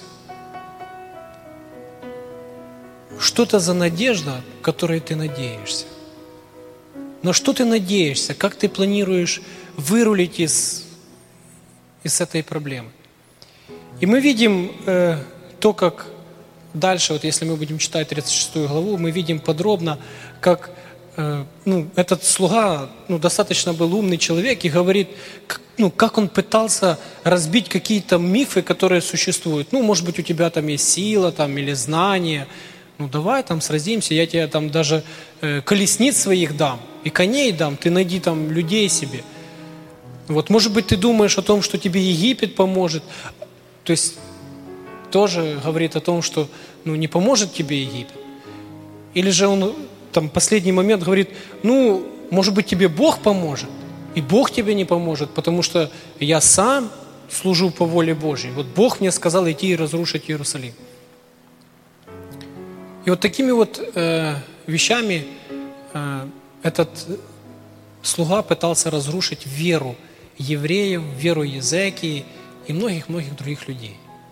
Что это за надежда, которой ты надеешься? На что ты надеешься? Как ты планируешь вырулить из, из этой проблемы? И мы видим э, то, как дальше, вот если мы будем читать тридцать шестую главу, мы видим подробно, как э, ну, этот слуга ну, достаточно был умный человек и говорит, как, ну, как он пытался разбить какие-то мифы, которые существуют. Ну, может быть, у тебя там есть сила там, или знание. Ну, давай там сразимся, я тебе там даже э, колесниц своих дам и коней дам, ты найди там людей себе. Вот, может быть, ты думаешь о том, что тебе Египет поможет. То есть тоже говорит о том, что ну, не поможет тебе Египет. Или же он там последний момент говорит, ну, может быть, тебе Бог поможет, и Бог тебе не поможет, потому что я сам служу по воле Божьей. Вот Бог мне сказал идти и разрушить Иерусалим. И вот такими вот э, вещами э, этот слуга пытался разрушить веру евреев, веру Езекии и многих-многих других людей.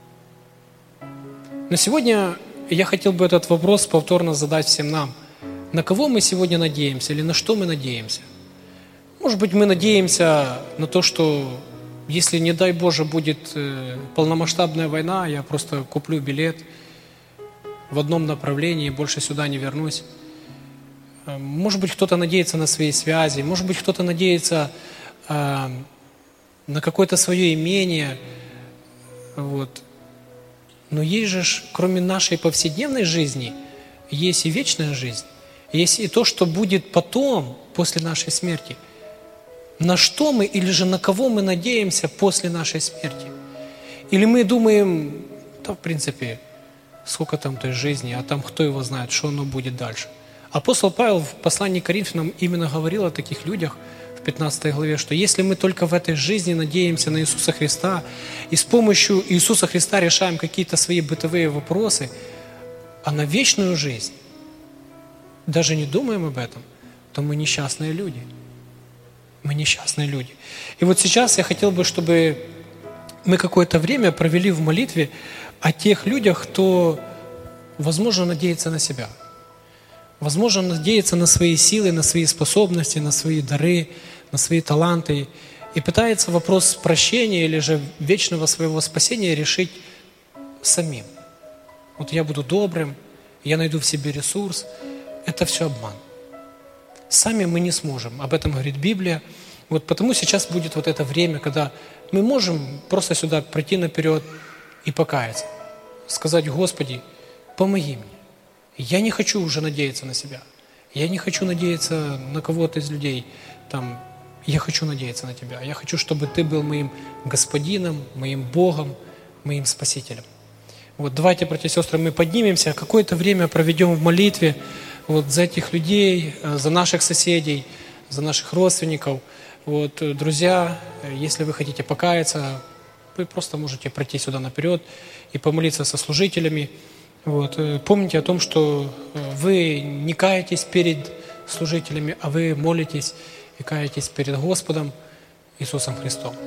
Но сегодня я хотел бы этот вопрос повторно задать всем нам. На кого мы сегодня надеемся или на что мы надеемся? Может быть, мы надеемся на то, что если, не дай Боже, будет э, полномасштабная война, я просто куплю билет в одном направлении, больше сюда не вернусь. Может быть, кто-то надеется на свои связи, может быть, кто-то надеется э, на какое-то свое имение. Вот. Но есть же, кроме нашей повседневной жизни, есть и вечная жизнь, есть и то, что будет потом, после нашей смерти. На что мы или же на кого мы надеемся после нашей смерти? Или мы думаем, да, в принципе, сколько там той жизни, а там кто его знает, что оно будет дальше. Апостол Павел в послании к Коринфянам именно говорил о таких людях в пятнадцатой главе, что если мы только в этой жизни надеемся на Иисуса Христа и с помощью Иисуса Христа решаем какие-то свои бытовые вопросы, а на вечную жизнь даже не думаем об этом, то мы несчастные люди. Мы несчастные люди. И вот сейчас я хотел бы, чтобы мы какое-то время провели в молитве о тех людях, кто, возможно, надеется на себя. Возможно, надеется на свои силы, на свои способности, на свои дары, на свои таланты. И пытается вопрос прощения или же вечного своего спасения решить самим. Вот я буду добрым, я найду в себе ресурс. Это все обман. Сами мы не сможем. Об этом говорит Библия. Вот потому сейчас будет вот это время, когда мы можем просто сюда пройти наперед и покаяться. Сказать: Господи, помоги мне. Я не хочу уже надеяться на себя. Я не хочу надеяться на кого-то из людей. Там, я хочу надеяться на Тебя. Я хочу, чтобы Ты был моим Господином, моим Богом, моим Спасителем. Вот давайте, братья и сестры, мы поднимемся, какое-то время проведем в молитве вот за этих людей, за наших соседей, за наших родственников. Вот, друзья, если вы хотите покаяться, вы просто можете пройти сюда наперед и помолиться со служителями. Вот, помните о том, что вы не каетесь перед служителями, а вы молитесь и каетесь перед Господом Иисусом Христом.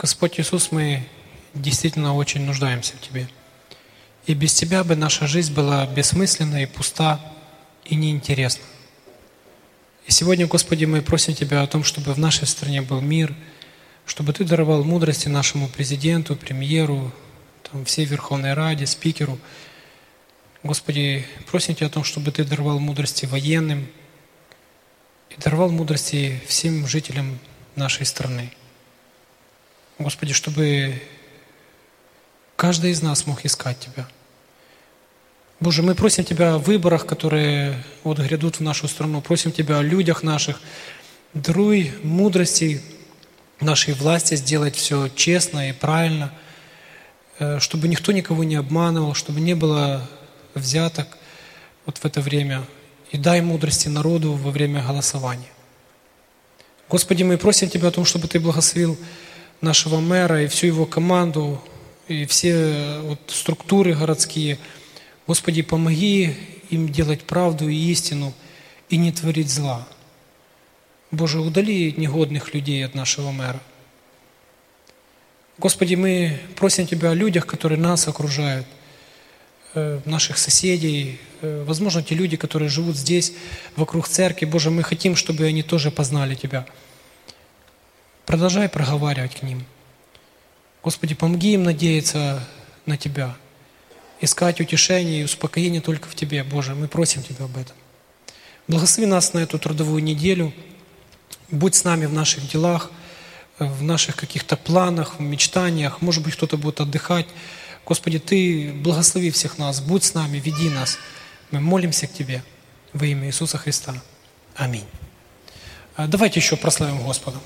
Господь Иисус, мы действительно очень нуждаемся в Тебе. И без Тебя бы наша жизнь была бессмысленна и пуста, и неинтересна. И сегодня, Господи, мы просим Тебя о том, чтобы в нашей стране был мир, чтобы Ты даровал мудрости нашему президенту, премьеру, там, всей Верховной Раде, спикеру. Господи, просим Тебя о том, чтобы Ты даровал мудрости военным и даровал мудрости всем жителям нашей страны. Господи, чтобы каждый из нас мог искать Тебя. Боже, мы просим Тебя о выборах, которые вот грядут в нашу страну. Просим Тебя о людях наших. Даруй мудрости нашей власти сделать все честно и правильно, чтобы никто никого не обманывал, чтобы не было взяток вот в это время. И дай мудрости народу во время голосования. Господи, мы просим Тебя о том, чтобы Ты благословил нашего мэра и всю его команду, и все вот структуры городские. Господи, помоги им делать правду и истину и не творить зла. Боже, удали негодных людей от нашего мэра. Господи, мы просим Тебя о людях, которые нас окружают, наших соседей, возможно, те люди, которые живут здесь, вокруг церкви. Боже, мы хотим, чтобы они тоже познали Тебя. Продолжай проговаривать к ним. Господи, помоги им надеяться на Тебя, искать утешение и успокоение только в Тебе. Боже, мы просим Тебя об этом. Благослови нас на эту трудовую неделю. Будь с нами в наших делах, в наших каких-то планах, в мечтаниях. Может быть, кто-то будет отдыхать. Господи, Ты благослови всех нас. Будь с нами, веди нас. Мы молимся к Тебе во имя Иисуса Христа. Аминь. Давайте еще прославим Господа.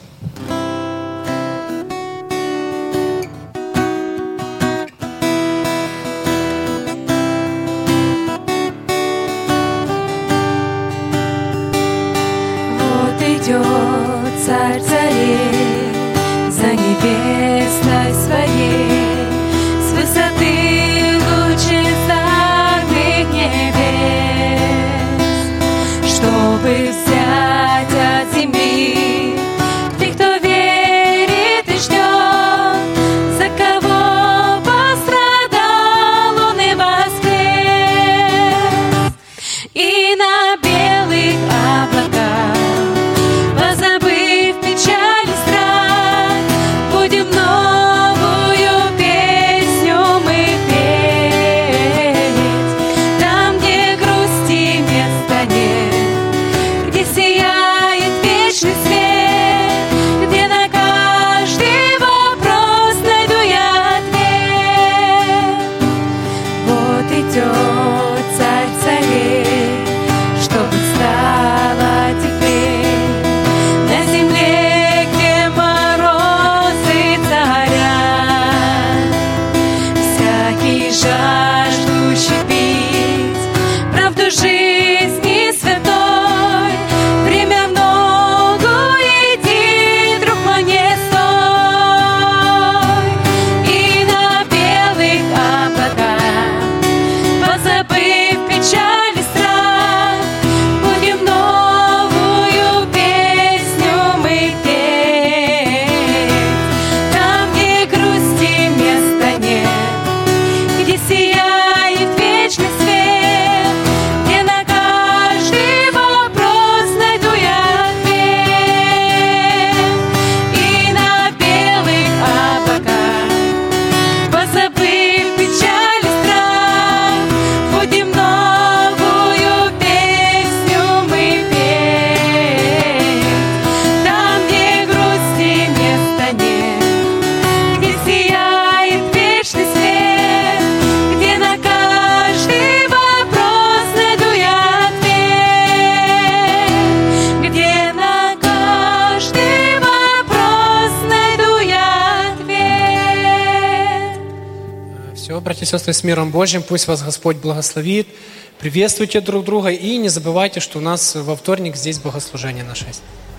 Идет Царь царей за небесной своей, с высоты лучезарных небес, чтобы взять от земли тех, кто верит и ждет, за кого пострадал он и воскрес, и на белых облаках, позабыв печаль и страх, будем новую песню мы петь. Там, где грусти места нет, где сияет вечный свет, где на каждый вопрос найду я ответ. Вот идет Царь царей, чтобы стало теперь на земле, где морозы царят. Всякий жаждущий пить правду жизни святой, время в ногу иди, друг мой, не стой. И на белых облаках, позабыв печаль и страх, будем новую песню мы петь. Там, где грусти места нет, где сияет вечный свет, где на каждый вопрос найду я ответ. И на белых облаках, позабыв печаль и страх, будем новую песню мы петь. Там, где грусти места нет, где сияет вечный свет, где на каждый вопрос найду я ответ, где на каждый вопрос найду я ответ. Все, братья и сестры, с миром Божьим. Пусть вас Господь благословит. Приветствуйте друг друга и не забывайте, что у нас во вторник здесь богослужение на шесть.